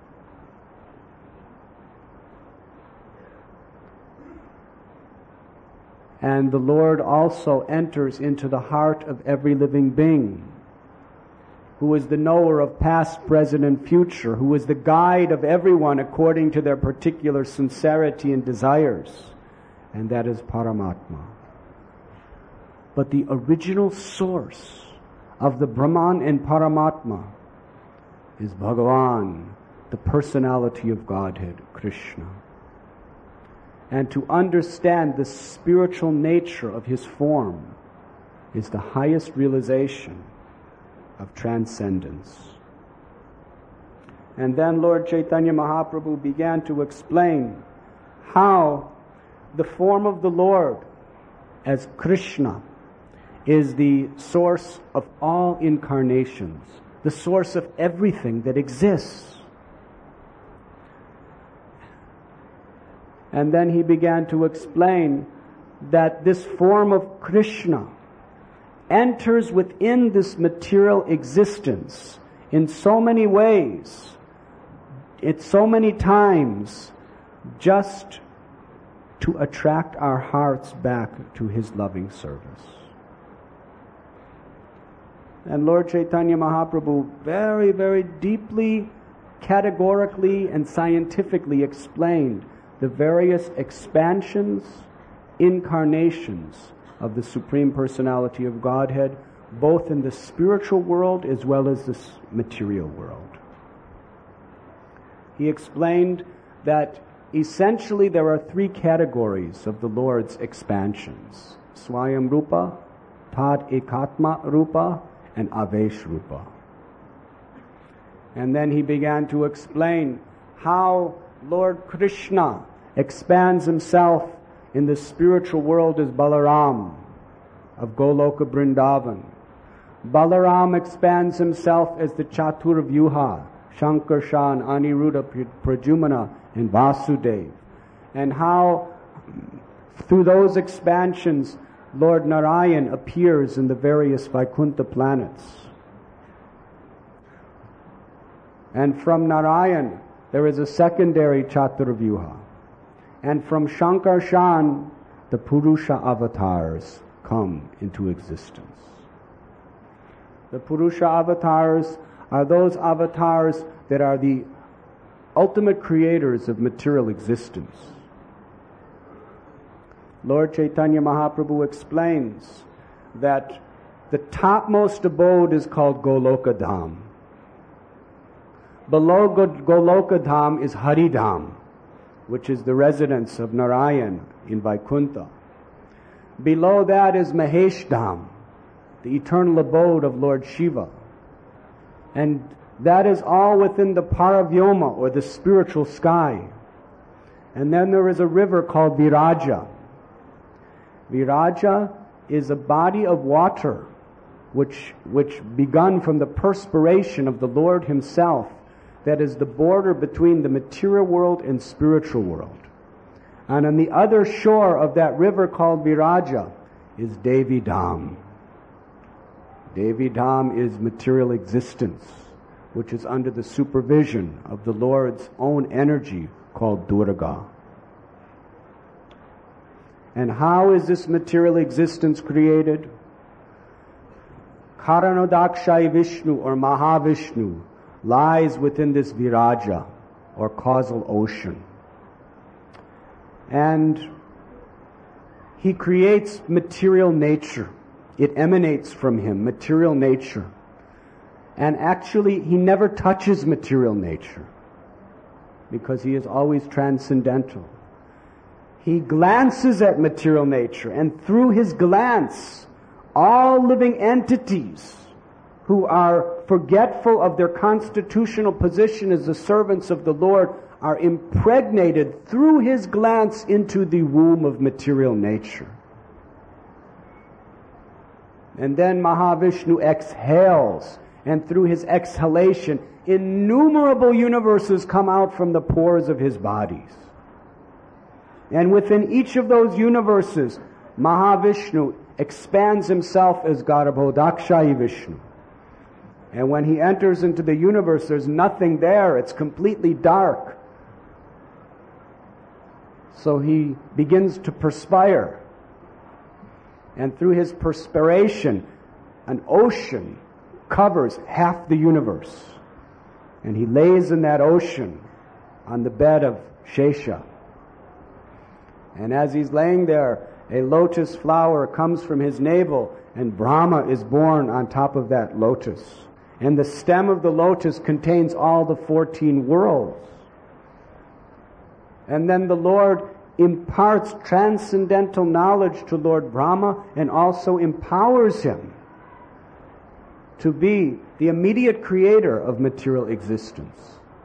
And the Lord also enters into the heart of every living being, who is the knower of past, present, and future, who is the guide of everyone according to their particular sincerity and desires, and that is Paramatma. But the original source of the Brahman and Paramatma is Bhagavan, the personality of Godhead, Krishna. And to understand the spiritual nature of his form is the highest realization of transcendence. And then Lord Chaitanya Mahaprabhu began to explain how the form of the Lord as Krishna is the source of all incarnations, the source of everything that exists. And then he began to explain that this form of Krishna enters within this material existence in so many ways, at so many times, just to attract our hearts back to his loving service. And Lord Chaitanya Mahaprabhu very, very deeply, categorically, and scientifically explained the various expansions, incarnations of the Supreme Personality of Godhead, both in the spiritual world as well as the material world. He explained that essentially there are three categories of the Lord's expansions: Swayam Rupa, Tad Ekatma Rupa, and Avesh Rupa. And then he began to explain how Lord Krishna expands himself in the spiritual world as Balaram of Goloka Vrindavan. Balaram expands himself as the Chatur Vyuha, Shankarshan, Aniruddha, Pradyumna, and Vasudev. And how through those expansions Lord Narayan appears in the various Vaikuntha planets. And from Narayan there is a secondary Chaturvyuha. And from Shankarshan, the Purusha avatars come into existence. The Purusha avatars are those avatars that are the ultimate creators of material existence. Lord Chaitanya Mahaprabhu explains that the topmost abode is called Goloka Dham. Below Goloka Dham is Hari Dham, which is the residence of Narayan in Vaikuntha. Below that is Mahesh Dham, the eternal abode of Lord Shiva. And that is all within the Paravyoma, or the spiritual sky. And then there is a river called Viraja. Viraja is a body of water which begun from the perspiration of the Lord himself, that is the border between the material world and spiritual world. And on the other shore of that river called Viraja is Devi Dham. Devi Dham is material existence, which is under the supervision of the Lord's own energy called Durga. And how is this material existence created? Karanodakshai Vishnu, or Mahavishnu, lies within this Viraja, or causal ocean. And he creates material nature. It emanates from him, material nature. And actually, he never touches material nature, because he is always transcendental. He glances at material nature, and through his glance, all living entities who are forgetful of their constitutional position as the servants of the Lord are impregnated through his glance into the womb of material nature. And then Mahavishnu exhales, and through his exhalation, innumerable universes come out from the pores of his bodies. And within each of those universes, Mahavishnu expands himself as Garbhodakshayi Vishnu. And when he enters into the universe, there's nothing there. It's completely dark. So he begins to perspire. And through his perspiration, an ocean covers half the universe. And he lays in that ocean on the bed of Shesha. And as he's laying there, a lotus flower comes from his navel, and Brahma is born on top of that lotus. And the stem of the lotus contains all the 14 worlds. And then the Lord imparts transcendental knowledge to Lord Brahma and also empowers him to be the immediate creator of material existence.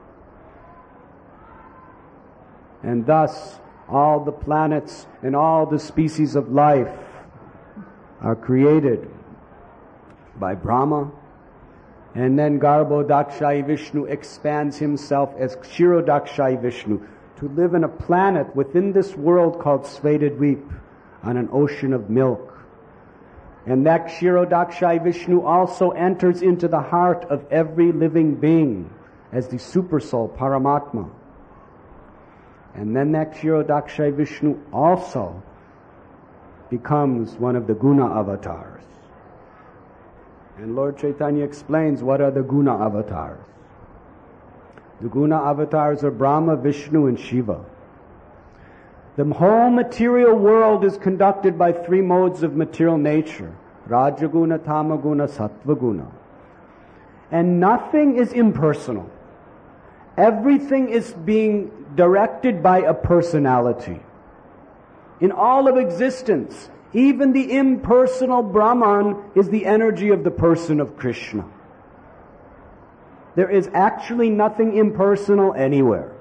And thus, all the planets and all the species of life are created by Brahma. And then Garbhodakshayi Vishnu expands himself as Kshirodakshayi Vishnu to live in a planet within this world called Svetadvip, on an ocean of milk. And that Kshirodakshayi Vishnu also enters into the heart of every living being as the Supersoul, Paramatma. And then that Kshirodakshayi Vishnu also becomes one of the Guna avatars. And Lord Chaitanya explains what are the Guna avatars. The Guna avatars are Brahma, Vishnu, and Shiva. The whole material world is conducted by three modes of material nature: Rajaguna, Tamaguna, Sattvaguna. And nothing is impersonal. Everything is being directed by a personality. In all of existence, even the impersonal Brahman is the energy of the person of Krishna. There is actually nothing impersonal anywhere.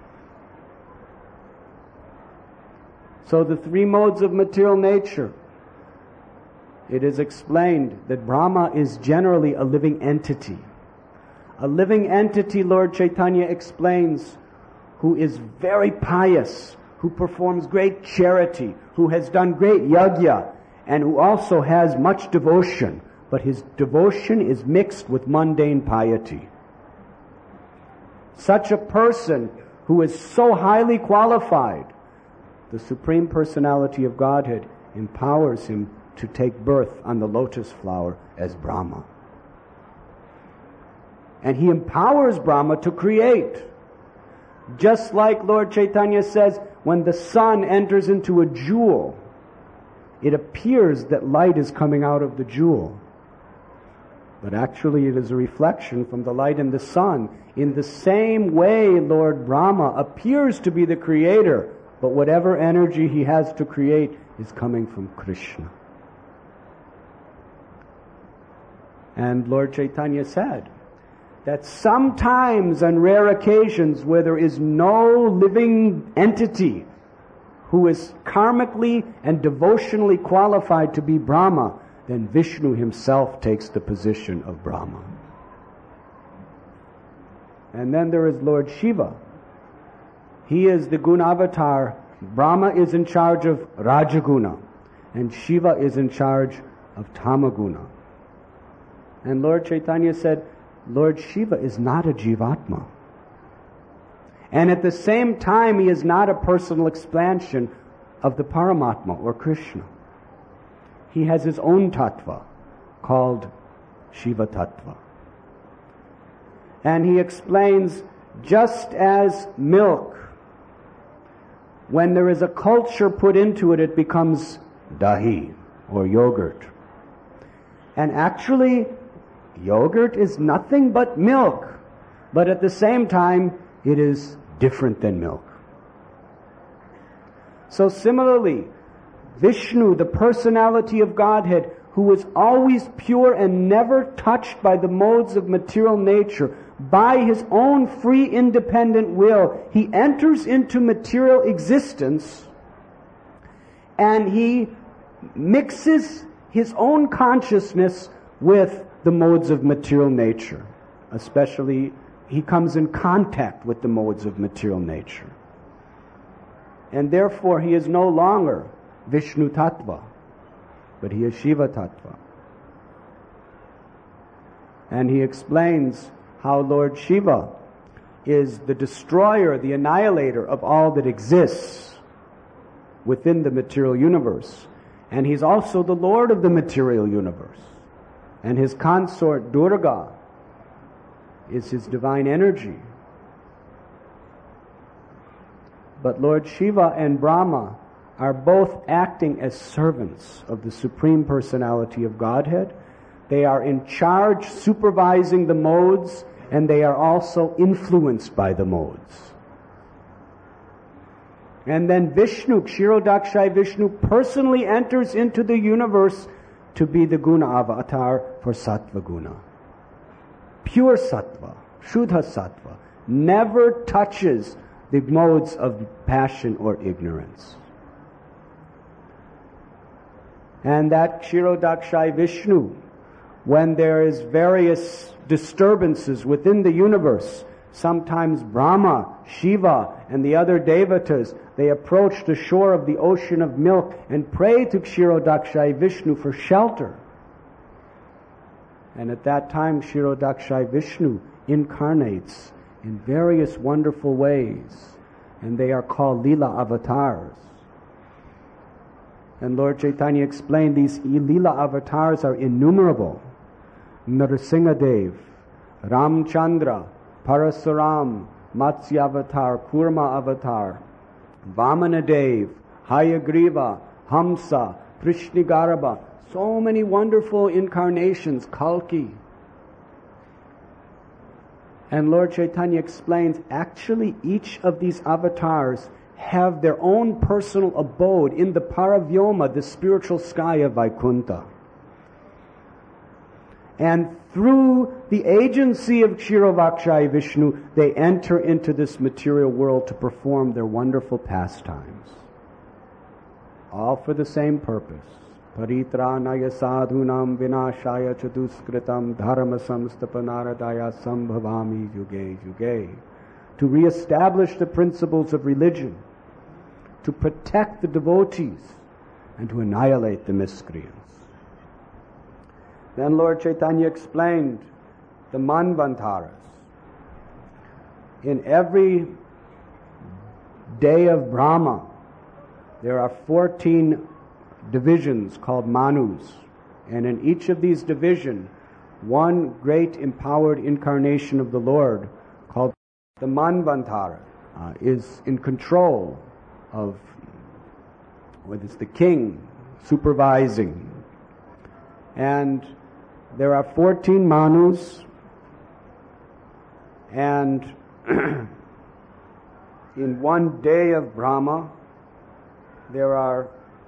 So the three modes of material nature, it is explained that Brahma is generally a living entity. A living entity, Lord Chaitanya explains, who is very pious, who performs great charity, who has done great yajna, and who also has much devotion, but his devotion is mixed with mundane piety. Such a person who is so highly qualified, the Supreme Personality of Godhead empowers him to take birth on the lotus flower as Brahma. And he empowers Brahma to create. Just like Lord Chaitanya says, when the sun enters into a jewel, it appears that light is coming out of the jewel. But actually it is a reflection from the light in the sun. In the same way, Lord Brahma appears to be the creator, but whatever energy he has to create is coming from Krishna. And Lord Chaitanya said that sometimes on rare occasions where there is no living entity who is karmically and devotionally qualified to be Brahma, then Vishnu himself takes the position of Brahma. And then there is Lord Shiva. He is the Gunavatar. Brahma is in charge of Rajaguna, and Shiva is in charge of Tamaguna. And Lord Chaitanya said, Lord Shiva is not a Jivatma. And at the same time, he is not a personal expansion of the Paramatma or Krishna. He has his own tattva called Shiva Tattva. And he explains, just as milk, when there is a culture put into it, it becomes dahi or yogurt. And actually, yogurt is nothing but milk, but at the same time, it is different than milk. So similarly, Vishnu, the personality of Godhead, who is always pure and never touched by the modes of material nature, by his own free independent will, he enters into material existence and he mixes his own consciousness with the modes of material nature. Especially, he comes in contact with the modes of material nature. And therefore, he is no longer Vishnu Tattva, but he is Shiva Tattva. And he explains how Lord Shiva is the destroyer, the annihilator of all that exists within the material universe. And he's also the Lord of the material universe. And his consort Durga is his divine energy. But Lord Shiva and Brahma are both acting as servants of the Supreme Personality of Godhead. They are in charge, supervising the modes, and they are also influenced by the modes. And then Vishnu, Kshirodakshayi Vishnu, personally enters into the universe to be the guna avatar for Sattva Guna. Pure Sattva, Shuddha Sattva, never touches the modes of passion or ignorance. And that Kshirodakshayi Vishnu, when there is various disturbances within the universe, sometimes Brahma, Shiva, and the other devatas, they approach the shore of the ocean of milk and pray to Kshirodakshayi Vishnu for shelter. And at that time, Kshirodakshayi Vishnu incarnates in various wonderful ways, and they are called Leela avatars. And Lord Chaitanya explained these Leela avatars are innumerable. Nrsingadev, Ramchandra, Parasuram, Matsya avatar, Kurma avatar, Vamanadev, Hayagriva, Hamsa, Prishnigarabha, so many wonderful incarnations, Kalki. And Lord Chaitanya explains, actually each of these avatars have their own personal abode in the Paravyoma, the spiritual sky of Vaikuntha. And through the agency of Kshirodakshayi Vishnu, they enter into this material world to perform their wonderful pastimes. All for the same purpose. Paritranaya sadhunam vinashaya chaduskritam dharma samstapanaradaya sambhavami yuge yuge. To reestablish the principles of religion, to protect the devotees, and to annihilate the miscreants. Then Lord Chaitanya explained the Manvantaras. In every day of Brahma, there are 14 divisions called Manus. And in each of these divisions, one great empowered incarnation of the Lord called the Manvantara is in control of, whether it's the king supervising. And there are 14 Manus, and in one day of Brahma, there are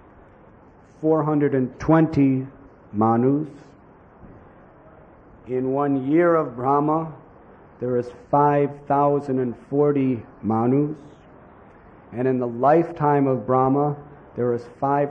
420 Manus. In 1 year of Brahma, there is 5,040 Manus. And in the lifetime of Brahma, there is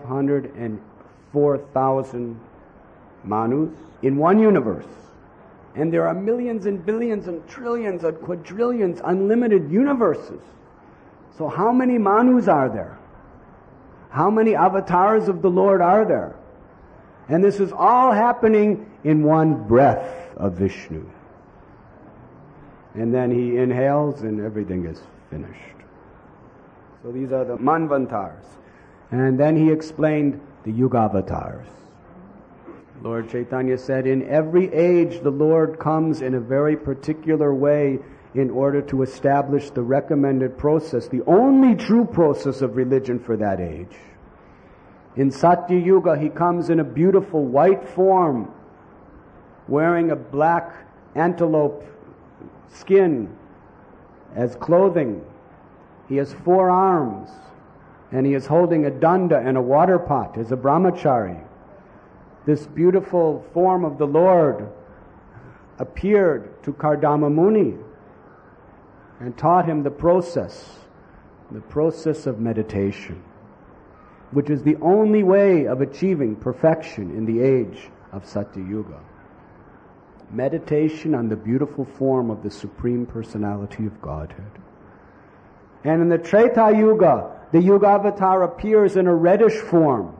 504,000 Manus in one universe. And there are millions and billions and trillions and quadrillions, unlimited universes. So how many Manus are there? How many avatars of the Lord are there? And this is all happening in one breath of Vishnu. And then he inhales and everything is finished. So these are the Manvantars. And then he explained the Yugavatars. Lord Chaitanya said, in every age the Lord comes in a very particular way in order to establish the recommended process, the only true process of religion for that age. In Satya Yuga, he comes in a beautiful white form, wearing a black antelope skin as clothing. He has 4 arms, and he is holding a danda and a water pot as a brahmachari. This beautiful form of the Lord appeared to Kardama Muni and taught him the process of meditation, which is the only way of achieving perfection in the age of Satya Yuga. Meditation on the beautiful form of the Supreme Personality of Godhead. And in the Treta Yuga, the Yuga Avatar appears in a reddish form.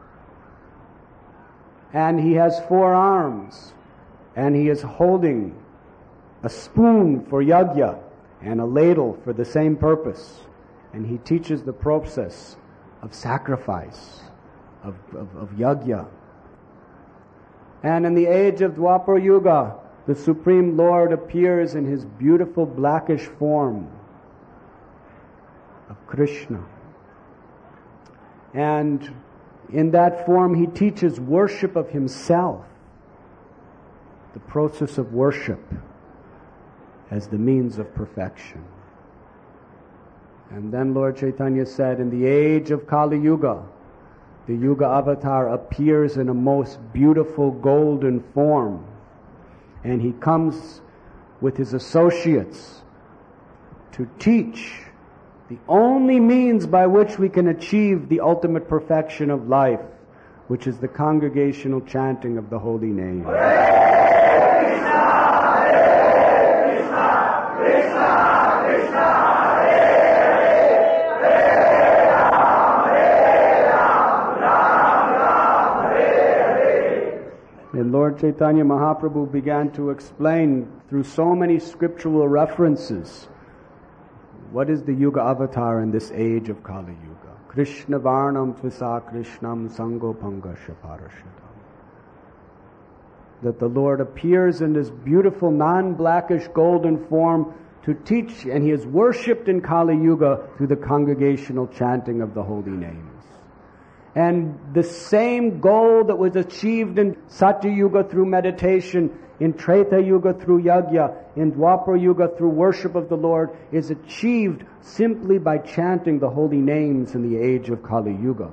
And he has 4 arms. And he is holding a spoon for yajna and a ladle for the same purpose. And he teaches the process of sacrifice, of yajna. And in the age of Dwapara Yuga, the Supreme Lord appears in his beautiful blackish form of Krishna. And in that form he teaches worship of himself, the process of worship as the means of perfection. And then Lord Chaitanya said, in the age of Kali Yuga, the Yuga Avatar appears in a most beautiful golden form. And he comes with his associates to teach the only means by which we can achieve the ultimate perfection of life, which is the congregational chanting of the holy name. Hare Krishna, Hare Krishna, Krishna Krishna, and Lord Chaitanya Mahaprabhu began to explain through so many scriptural references what is the Yuga Avatar in this age of Kali Yuga. Krishna Varnam Tvisa Krishnam Sangopanga Shaparashadam. That the Lord appears in this beautiful non-blackish golden form to teach, and he is worshipped in Kali Yuga through the congregational chanting of the holy names. And the same goal that was achieved in Satya Yuga through meditation, in Treta Yuga through yajna, in Dwapara Yuga through worship of the Lord, is achieved simply by chanting the holy names in the age of Kali Yuga.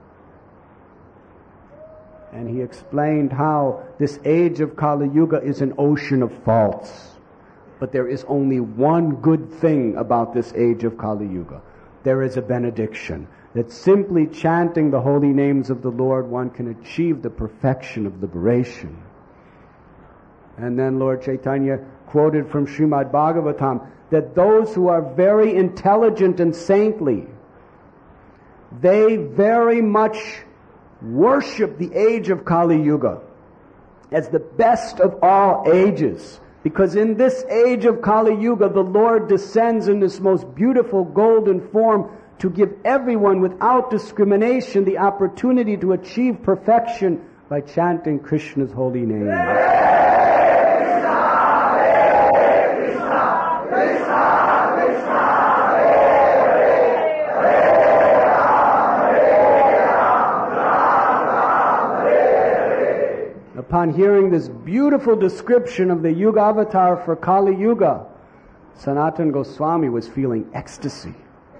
And he explained how this age of Kali Yuga is an ocean of faults. But there is only one good thing about this age of Kali Yuga. There is a benediction. That simply chanting the holy names of the Lord, one can achieve the perfection of liberation. And then Lord Chaitanya quoted from Srimad Bhagavatam that those who are very intelligent and saintly, they very much worship the age of Kali Yuga as the best of all ages. Because in this age of Kali Yuga, the Lord descends in this most beautiful golden form to give everyone without discrimination the opportunity to achieve perfection by chanting Krishna's holy name. Hare Krishna, Hare Krishna, Krishna Krishna, Hare Hare, Upon hearing this beautiful description of the Yuga Avatar for Kali Yuga, Sanatana Goswami was feeling ecstasy.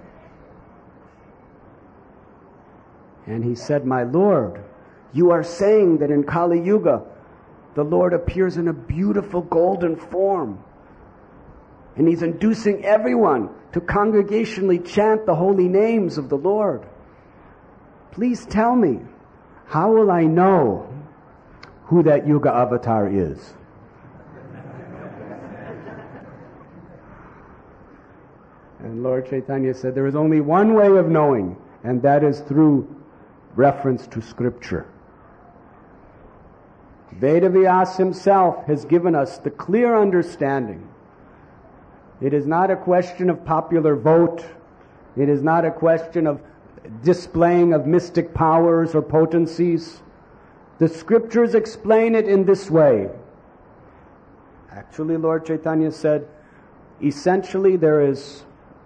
And he said, my Lord, you are saying that in Kali Yuga, the Lord appears in a beautiful golden form. And he's inducing everyone to congregationally chant the holy names of the Lord. Please tell me, how will I know who that Yuga Avatar is? And Lord Chaitanya said, there is only one way of knowing, and that is through reference to Scripture. Vedavyas himself has given us the clear understanding. It is not a question of popular vote. It is not a question of displaying of mystic powers or potencies. The Scriptures explain it in this way. Actually, Lord Chaitanya said, essentially there is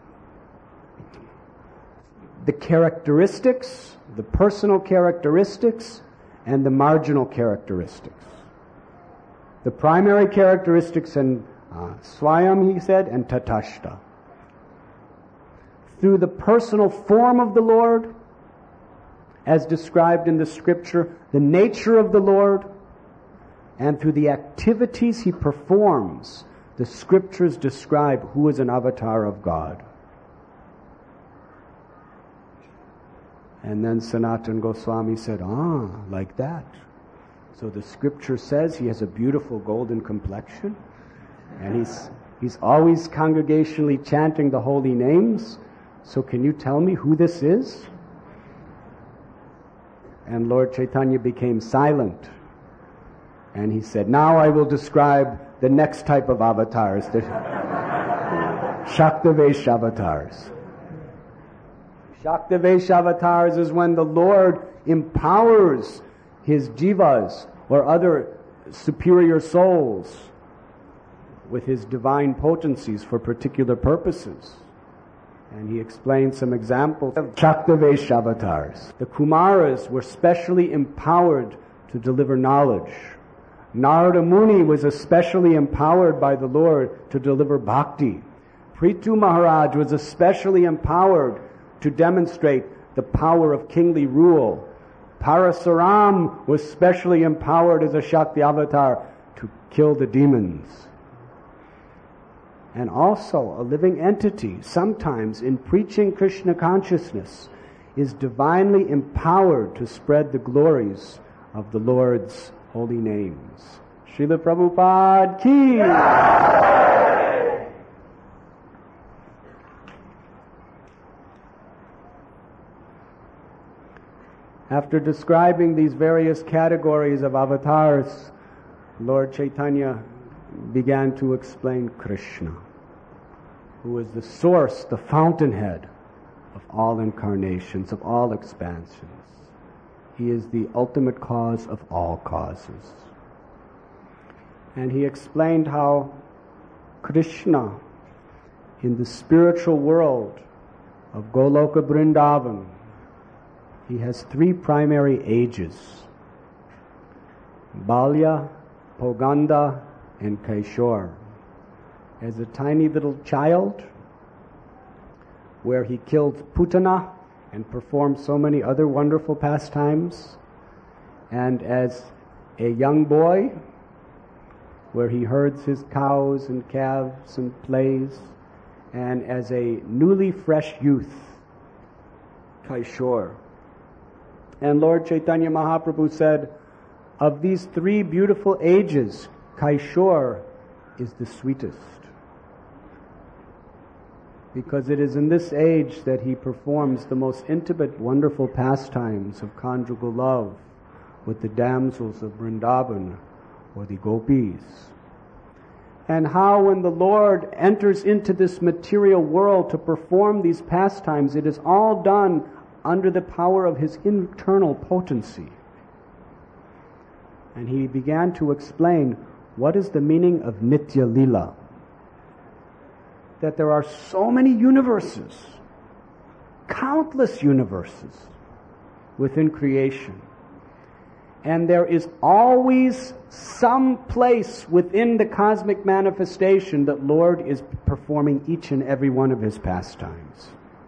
the characteristics, the personal characteristics, and the marginal characteristics. The primary characteristics in Swayam, he said, and Tatashta. Through the personal form of the Lord, as described in the Scripture, the nature of the Lord, and through the activities he performs, the Scriptures describe who is an avatar of God. And then Sanatana Goswami said, like that. So the scripture says he has a beautiful golden complexion, and he's always congregationally chanting the holy names. So can you tell me who this is? And Lord Chaitanya became silent. And he said, now I will describe the next type of avatars, the Shaktavesh avatars. Shaktavesh avatars is when the Lord empowers his jivas or other superior souls with his divine potencies for particular purposes. And he explained some examples of Shaktavesh avatars. The Kumaras were specially empowered to deliver knowledge. Narada Muni was especially empowered by the Lord to deliver bhakti. Prithu Maharaj was especially empowered to demonstrate the power of kingly rule. Parasuram was specially empowered as a Shakti avatar to kill the demons. And also a living entity, sometimes in preaching Krishna consciousness, is divinely empowered to spread the glories of the Lord's holy names. Srila Prabhupada ki! After describing these various categories of avatars, Lord Chaitanya began to explain Krishna, who is the source, the fountainhead of all incarnations, of all expansions. He is the ultimate cause of all causes. And he explained how Krishna, in the spiritual world of Goloka Vrindavan, he has three primary ages: Balya, Poganda, and Kaishor. As a tiny little child, where he killed Putana and performed so many other wonderful pastimes, and as a young boy, where he herds his cows and calves and plays, and as a newly fresh youth, Kaishor. And Lord Chaitanya Mahaprabhu said, of these three beautiful ages, Kaishor is the sweetest. Because it is in this age that he performs the most intimate, wonderful pastimes of conjugal love with the damsels of Vrindavan or the gopis. And how when the Lord enters into this material world to perform these pastimes, it is all done under the power of his internal potency. And he began to explain what is the meaning of Nitya Lila. That there are so many universes, countless universes within creation. And there is always some place within the cosmic manifestation that Lord is performing each and every one of his pastimes.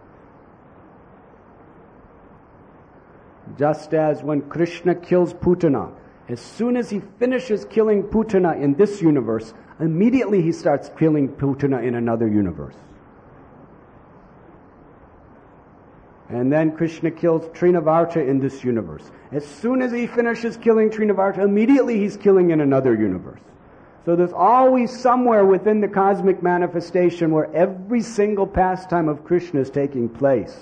Just as when Krishna kills Putana, as soon as he finishes killing Putana in this universe, immediately he starts killing Putana in another universe. And then Krishna kills Trinavarta in this universe. As soon as he finishes killing Trinavarta, immediately he's killing in another universe. So there's always somewhere within the cosmic manifestation where every single pastime of Krishna is taking place.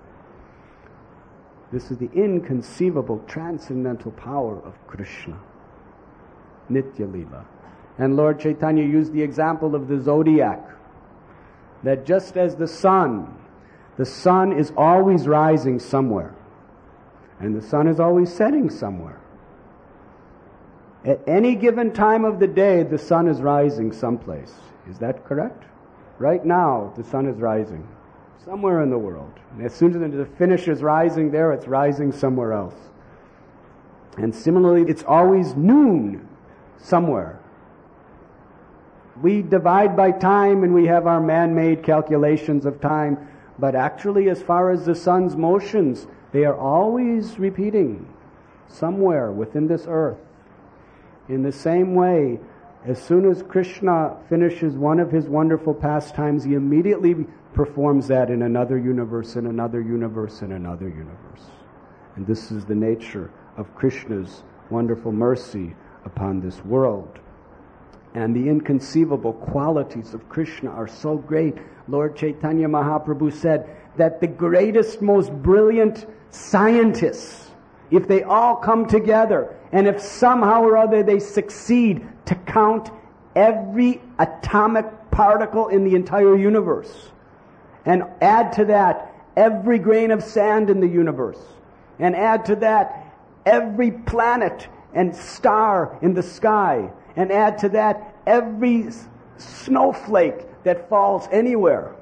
This is the inconceivable transcendental power of Krishna. Nitya Lila. And Lord Chaitanya used the example of the zodiac. That just as the sun is always rising somewhere. And the sun is always setting somewhere. At any given time of the day, the sun is rising someplace. Is that correct? Right now, the sun is rising somewhere in the world. And as soon as it finishes rising there, it's rising somewhere else. And similarly, it's always noon somewhere. We divide by time and we have our man-made calculations of time, but actually as far as the sun's motions, they are always repeating somewhere within this earth. In the same way, as soon as Krishna finishes one of his wonderful pastimes, he immediately performs that in another universe, in another universe, in another universe. And this is the nature of Krishna's wonderful mercy upon this world. And the inconceivable qualities of Krishna are so great. Lord Chaitanya Mahaprabhu said that the greatest, most brilliant scientists, if they all come together, and if somehow or other they succeed to count every atomic particle in the entire universe, and add to that every grain of sand in the universe, and add to that every planet and star in the sky, and add to that every snowflake that falls anywhere.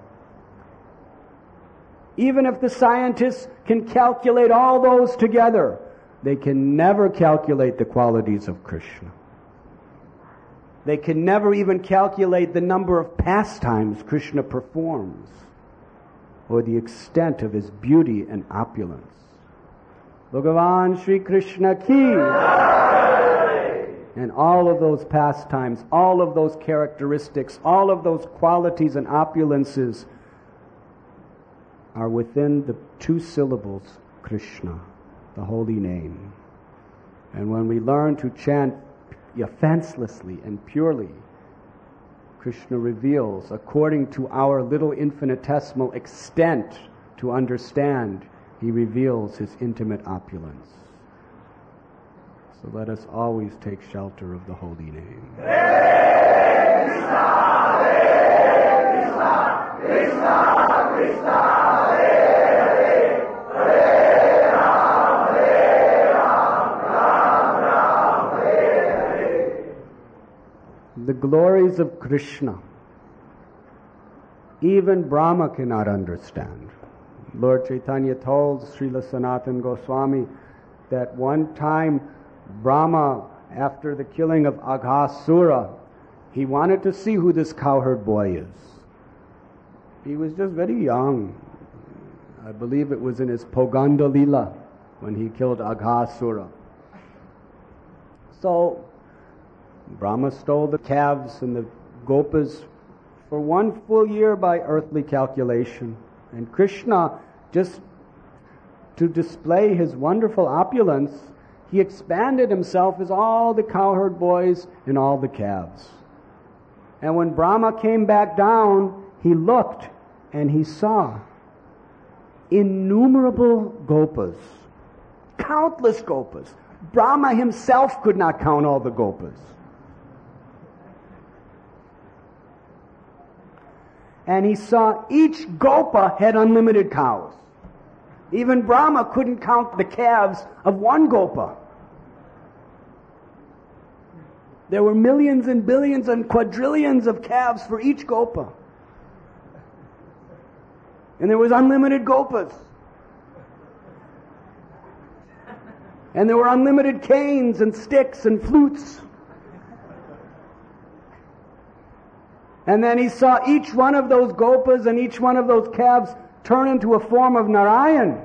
Even if the scientists can calculate all those together, they can never calculate the qualities of Krishna. They can never even calculate the number of pastimes Krishna performs, or the extent of his beauty and opulence. Bhagavan Sri Krishna ki! And all of those pastimes, all of those characteristics, all of those qualities and opulences are within the two syllables, Krishna, the holy name. And when we learn to chant offenselessly and purely, Krishna reveals, according to our little infinitesimal extent to understand, he reveals his intimate opulence. So let us always take shelter of the holy name. Hare Krishna, Hare Krishna, Krishna Krishna, Hare Hare, Hare Ram, Hare Ram, Ram Ram, Hare Hare. The glories of Krishna, even Brahma cannot understand. Lord Chaitanya told Srila Sanatana Goswami that one time Brahma, after the killing of Aghasura, he wanted to see who this cowherd boy is. He was just very young. I believe it was in his Poganda Lila when he killed Aghasura. So Brahma stole the calves and the gopas for 1 full year by earthly calculation. And Krishna, just to display his wonderful opulence, he expanded himself as all the cowherd boys and all the calves. And when Brahma came back down, he looked and he saw innumerable gopas, countless gopas. Brahma himself could not count all the gopas. And he saw each gopa had unlimited cows. Even Brahma couldn't count the calves of one gopa. There were millions and billions and quadrillions of calves for each gopa. And there was unlimited gopas. And there were unlimited canes and sticks and flutes. And then he saw each one of those gopas and each one of those calves turn into a form of Narayan.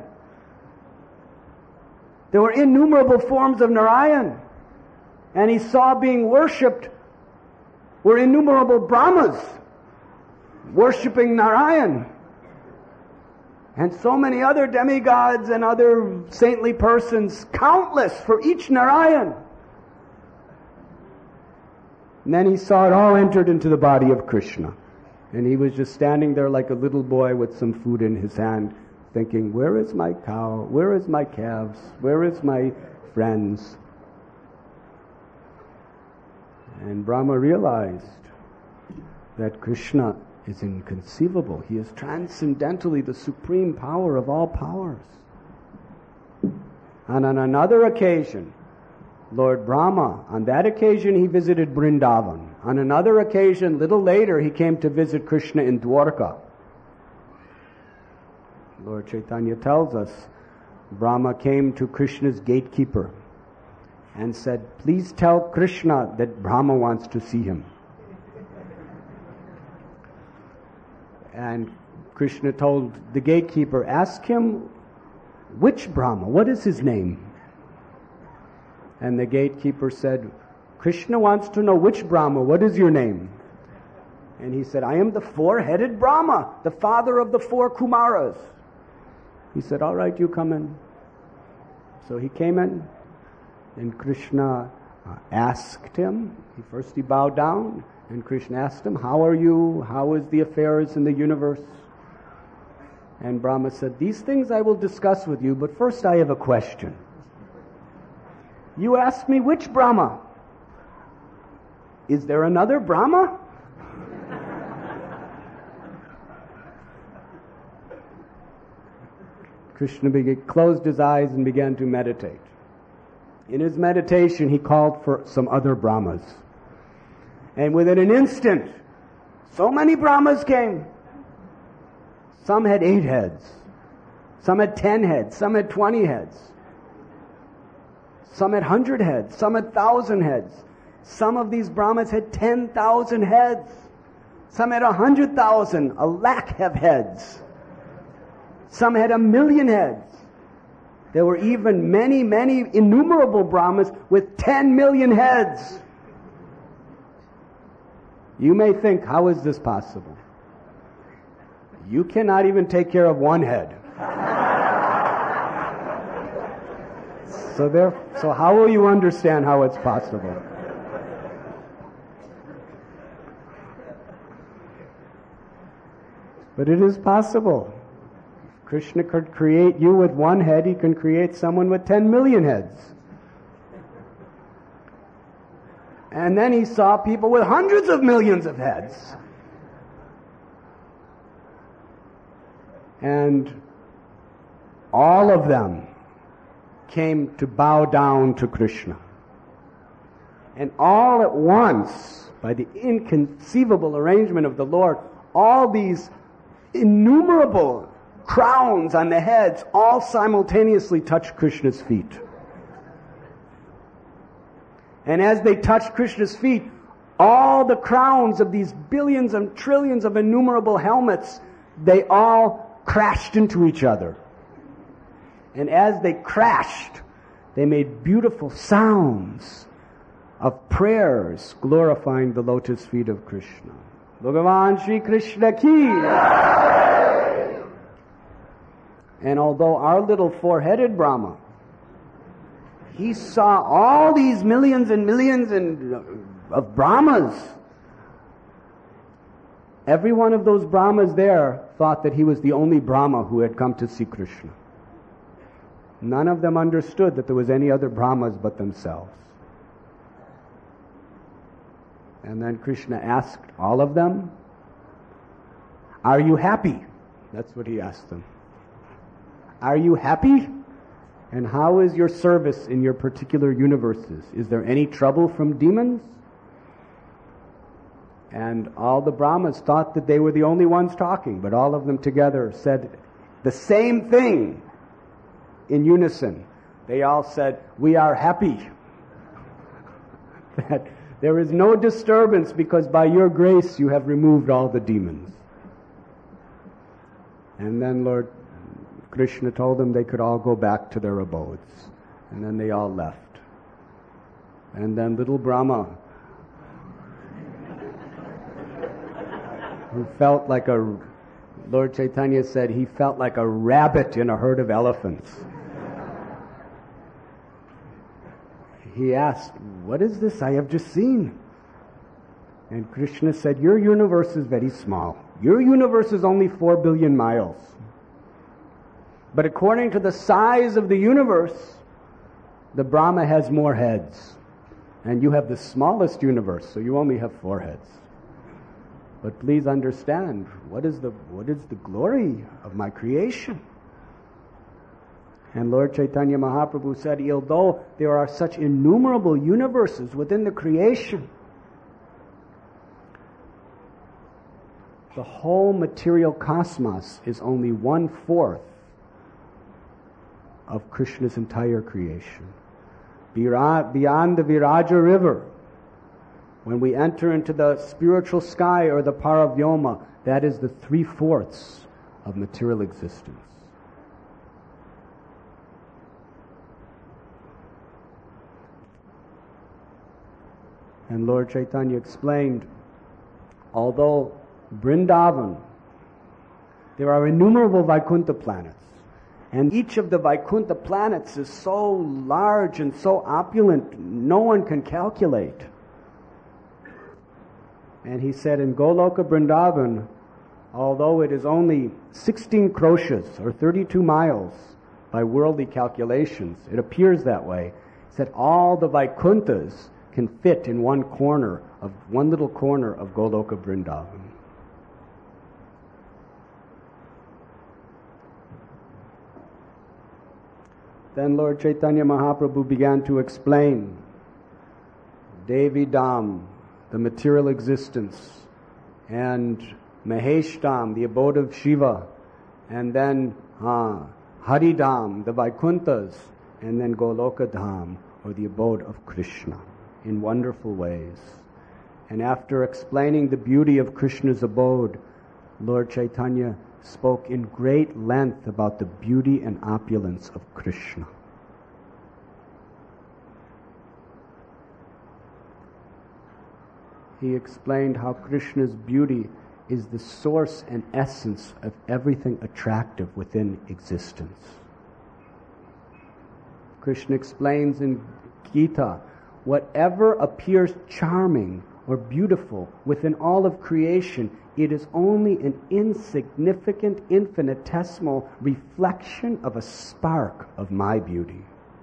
There were innumerable forms of Narayan. And he saw being worshipped were innumerable Brahmas worshipping Narayan. And so many other demigods and other saintly persons, countless for each Narayan. And then he saw it all entered into the body of Krishna. And he was just standing there like a little boy with some food in his hand, thinking, where is my cow? Where is my calves? Where is my friends? And Brahma realized that Krishna is inconceivable. He is transcendentally the supreme power of all powers. And on another occasion, Lord Brahma, on that occasion he visited Vrindavan. On another occasion, little later, he came to visit Krishna in Dwarka. Lord Chaitanya tells us, Brahma came to Krishna's gatekeeper and said, please tell Krishna that Brahma wants to see him. And Krishna told the gatekeeper, ask him, which Brahma? What is his name? And the gatekeeper said, Krishna wants to know which Brahma. What is your name? And he said, I am the four-headed Brahma, the father of the 4 Kumaras. He said, all right, you come in. So he came in. And Krishna asked him, he bowed down, and Krishna asked him, how are you? How is the affairs in the universe? And Brahma said, these things I will discuss with you, but first I have a question. You asked me which Brahma? Is there another Brahma? Krishna closed his eyes and began to meditate. In his meditation, he called for some other Brahmas. And within an instant, so many Brahmas came. Some had 8 heads. Some had 10 heads. Some had 20 heads. Some had 100 heads. Some had 1,000 heads. Some of these Brahmas had 10,000 heads. Some had 100,000, 1,00,000 of heads. Some had 1,000,000 heads. There were even many, many innumerable Brahmas with 10 million heads. You may think, how is this possible? You cannot even take care of one head. So how will you understand how it's possible? But it is possible. Krishna could create you with one head, he can create someone with 10 million heads. And then he saw people with hundreds of millions of heads. And all of them came to bow down to Krishna. And all at once, by the inconceivable arrangement of the Lord, all these innumerable crowns on the heads all simultaneously touched Krishna's feet. And as they touched Krishna's feet, all the crowns of these billions and trillions of innumerable helmets, they all crashed into each other. And as they crashed, they made beautiful sounds of prayers glorifying the lotus feet of Krishna. Bhagavan Shri Krishna ki! And although our little 4-headed Brahma, he saw all these millions and millions of Brahmas, every one of those Brahmas there thought that he was the only Brahma who had come to see Krishna. None of them understood that there was any other Brahmas but themselves. And then Krishna asked all of them, are you happy? That's what he asked them. Are you happy? And how is your service in your particular universes? Is there any trouble from demons? And all the Brahmas thought that they were the only ones talking, but all of them together said the same thing in unison. They all said, we are happy. That there is no disturbance because by your grace you have removed all the demons. And then Lord Krishna told them they could all go back to their abodes. And then they all left. And then little Brahma, who felt like Lord Chaitanya said, he felt like a rabbit in a herd of elephants. He asked, what is this I have just seen? And Krishna said, your universe is very small. Your universe is only 4 billion miles. But according to the size of the universe, the Brahma has more heads. And you have the smallest universe, so you only have 4 heads. But please understand, what is the glory of my creation? And Lord Chaitanya Mahaprabhu said, although there are such innumerable universes within the creation, the whole material cosmos is only 1/4 of Krishna's entire creation. Beyond the Viraja river, when we enter into the spiritual sky or the Paravyoma, that is the 3/4 of material existence. And Lord Chaitanya explained, although Vrindavan, there are innumerable Vaikuntha planets, And each of the Vaikuntha planets is so large and so opulent, no one can calculate. And he said in Goloka Vrindavan, although it is only 16 kroshas or 32 miles by worldly calculations, it appears that way. He said all the Vaikunthas can fit in one little corner of Goloka Vrindavan. Then Lord Chaitanya Mahaprabhu began to explain Devi Dham, the material existence, and Mahesh Dham, the abode of Shiva, and then Hari Dham, the Vaikunthas, and then Goloka Dham, or the abode of Krishna, in wonderful ways. And after explaining the beauty of Krishna's abode, Lord Chaitanya spoke in great length about the beauty and opulence of Krishna. He explained how Krishna's beauty is the source and essence of everything attractive within existence. Krishna explains in Gita, whatever appears charming or beautiful within all of creation, it is only an insignificant, infinitesimal reflection of a spark of my beauty.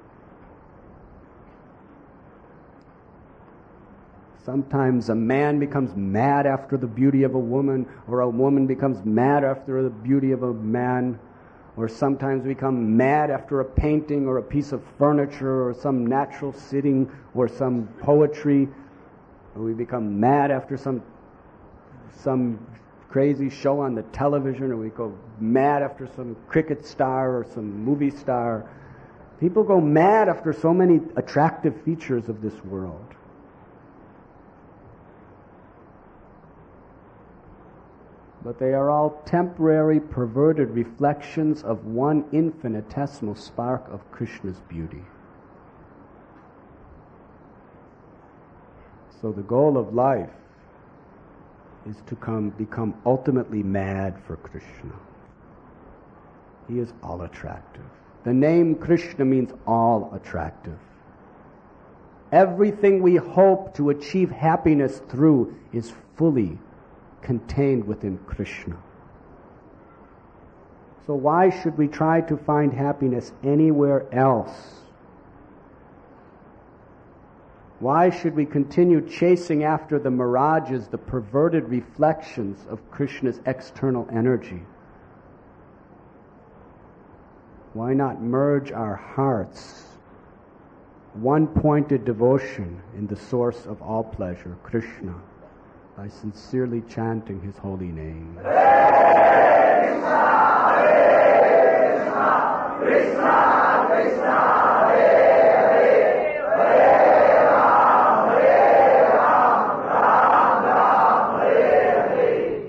Sometimes a man becomes mad after the beauty of a woman, or a woman becomes mad after the beauty of a man, or sometimes we become mad after a painting or a piece of furniture or some natural sitting or some poetry, or we become mad after some crazy show on the television, or we go mad after some cricket star or some movie star. People go mad after so many attractive features of this world. But they are all temporary, perverted reflections of one infinitesimal spark of Krishna's beauty. So the goal of life is to become ultimately mad for Krishna. He is all attractive. The name Krishna means all attractive. Everything we hope to achieve happiness through is fully contained within Krishna. So why should we try to find happiness anywhere else? Why should we continue chasing after the mirages, the perverted reflections of Krishna's external energy? Why not merge our hearts, one-pointed devotion in the source of all pleasure, Krishna, by sincerely chanting His holy name? Hare Krishna, Hare Krishna, Krishna Krishna, Hare Hare, Hare Ram, Ram Ram, Hare Hare.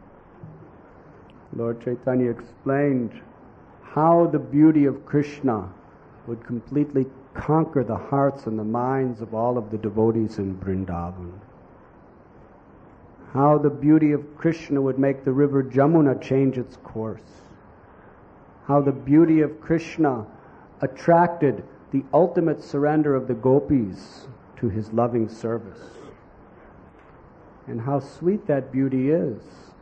Lord Chaitanya explained how the beauty of Krishna would completely conquer the hearts and the minds of all of the devotees in Vrindavan. How the beauty of Krishna would make the river Jamuna change its course. How the beauty of Krishna attracted the ultimate surrender of the gopis to his loving service. And how sweet that beauty is.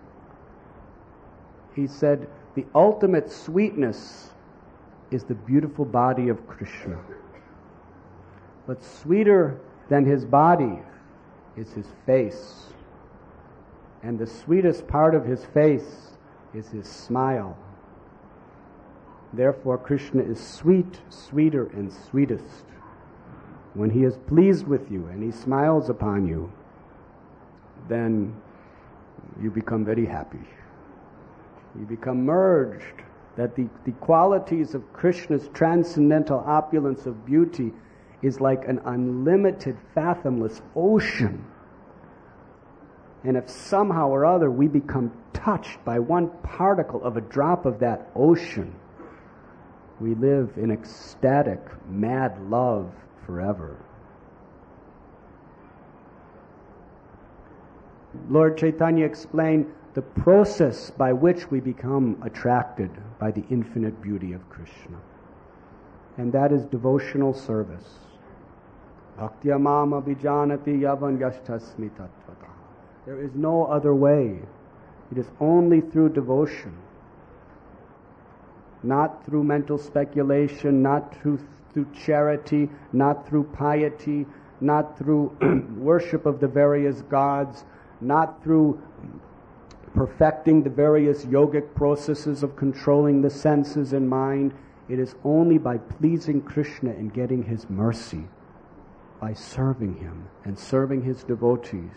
He said, the ultimate sweetness is the beautiful body of Krishna. But sweeter than his body is his face. And the sweetest part of his face is his smile. Therefore, Krishna is sweet, sweeter, and sweetest. When he is pleased with you and he smiles upon you, then you become very happy. You become merged, that the qualities of Krishna's transcendental opulence of beauty is like an unlimited, fathomless ocean. And if somehow or other we become touched by one particle of a drop of that ocean, we live in ecstatic, mad love forever. Lord Chaitanya explained the process by which we become attracted by the infinite beauty of Krishna. And that is devotional service. Bhaktya mam abhijanati yavan yashtasmi tattvata. There is no other way. It is only through devotion. Not through mental speculation, not through charity, not through piety, not through worship of the various gods, not through perfecting the various yogic processes of controlling the senses and mind. It is only by pleasing Krishna and getting His mercy, by serving Him and serving His devotees,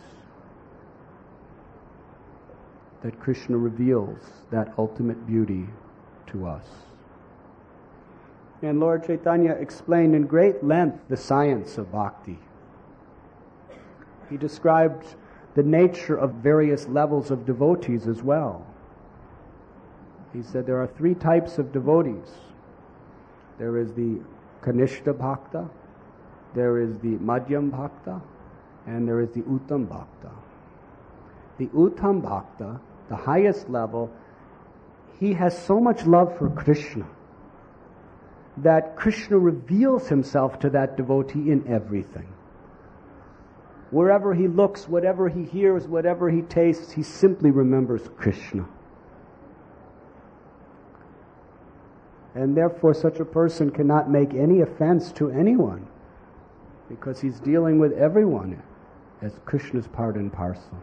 that Krishna reveals that ultimate beauty to us. And Lord Chaitanya explained in great length the science of bhakti. He described the nature of various levels of devotees as well. He said there are 3 types of devotees. There is the Kanishta Bhakta, there is the Madhyam Bhakta, and there is the Uttam Bhakta. The Uttam Bhakta, the highest level, he has so much love for Krishna that Krishna reveals Himself to that devotee in everything. Wherever he looks, whatever he hears, whatever he tastes, he simply remembers Krishna. And therefore such a person cannot make any offense to anyone, because he's dealing with everyone as Krishna's part and parcel.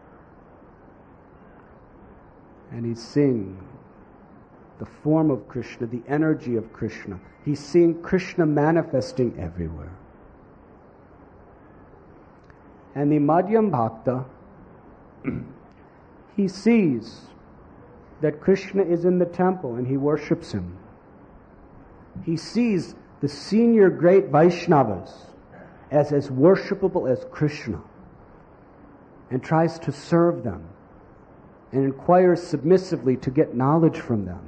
And he's seeing the form of Krishna, the energy of Krishna. He's seeing Krishna manifesting everywhere. And the Madhyam Bhakta, he sees that Krishna is in the temple and he worships Him. He sees the senior great Vaishnavas as worshipable as Krishna and tries to serve them and inquires submissively to get knowledge from them.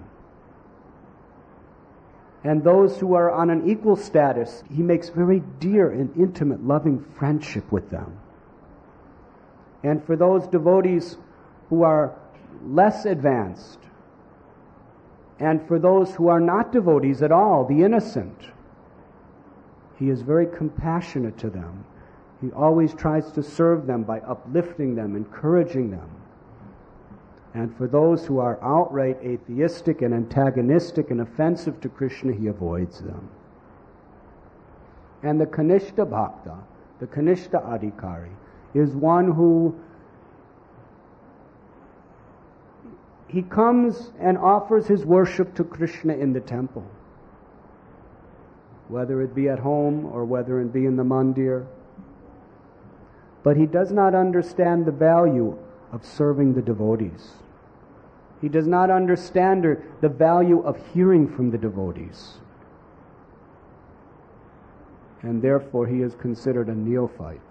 And those who are on an equal status, he makes very dear and intimate, loving friendship with them. And for those devotees who are less advanced, and for those who are not devotees at all, the innocent, he is very compassionate to them. He always tries to serve them by uplifting them, encouraging them. And for those who are outright atheistic and antagonistic and offensive to Krishna, he avoids them. And the Kanishta Bhakta, the Kanishta Adhikari, is one who he comes and offers his worship to Krishna in the temple, whether it be at home or whether it be in the mandir. But he does not understand the value of serving the devotees. He does not understand the value of hearing from the devotees. And therefore he is considered a neophyte.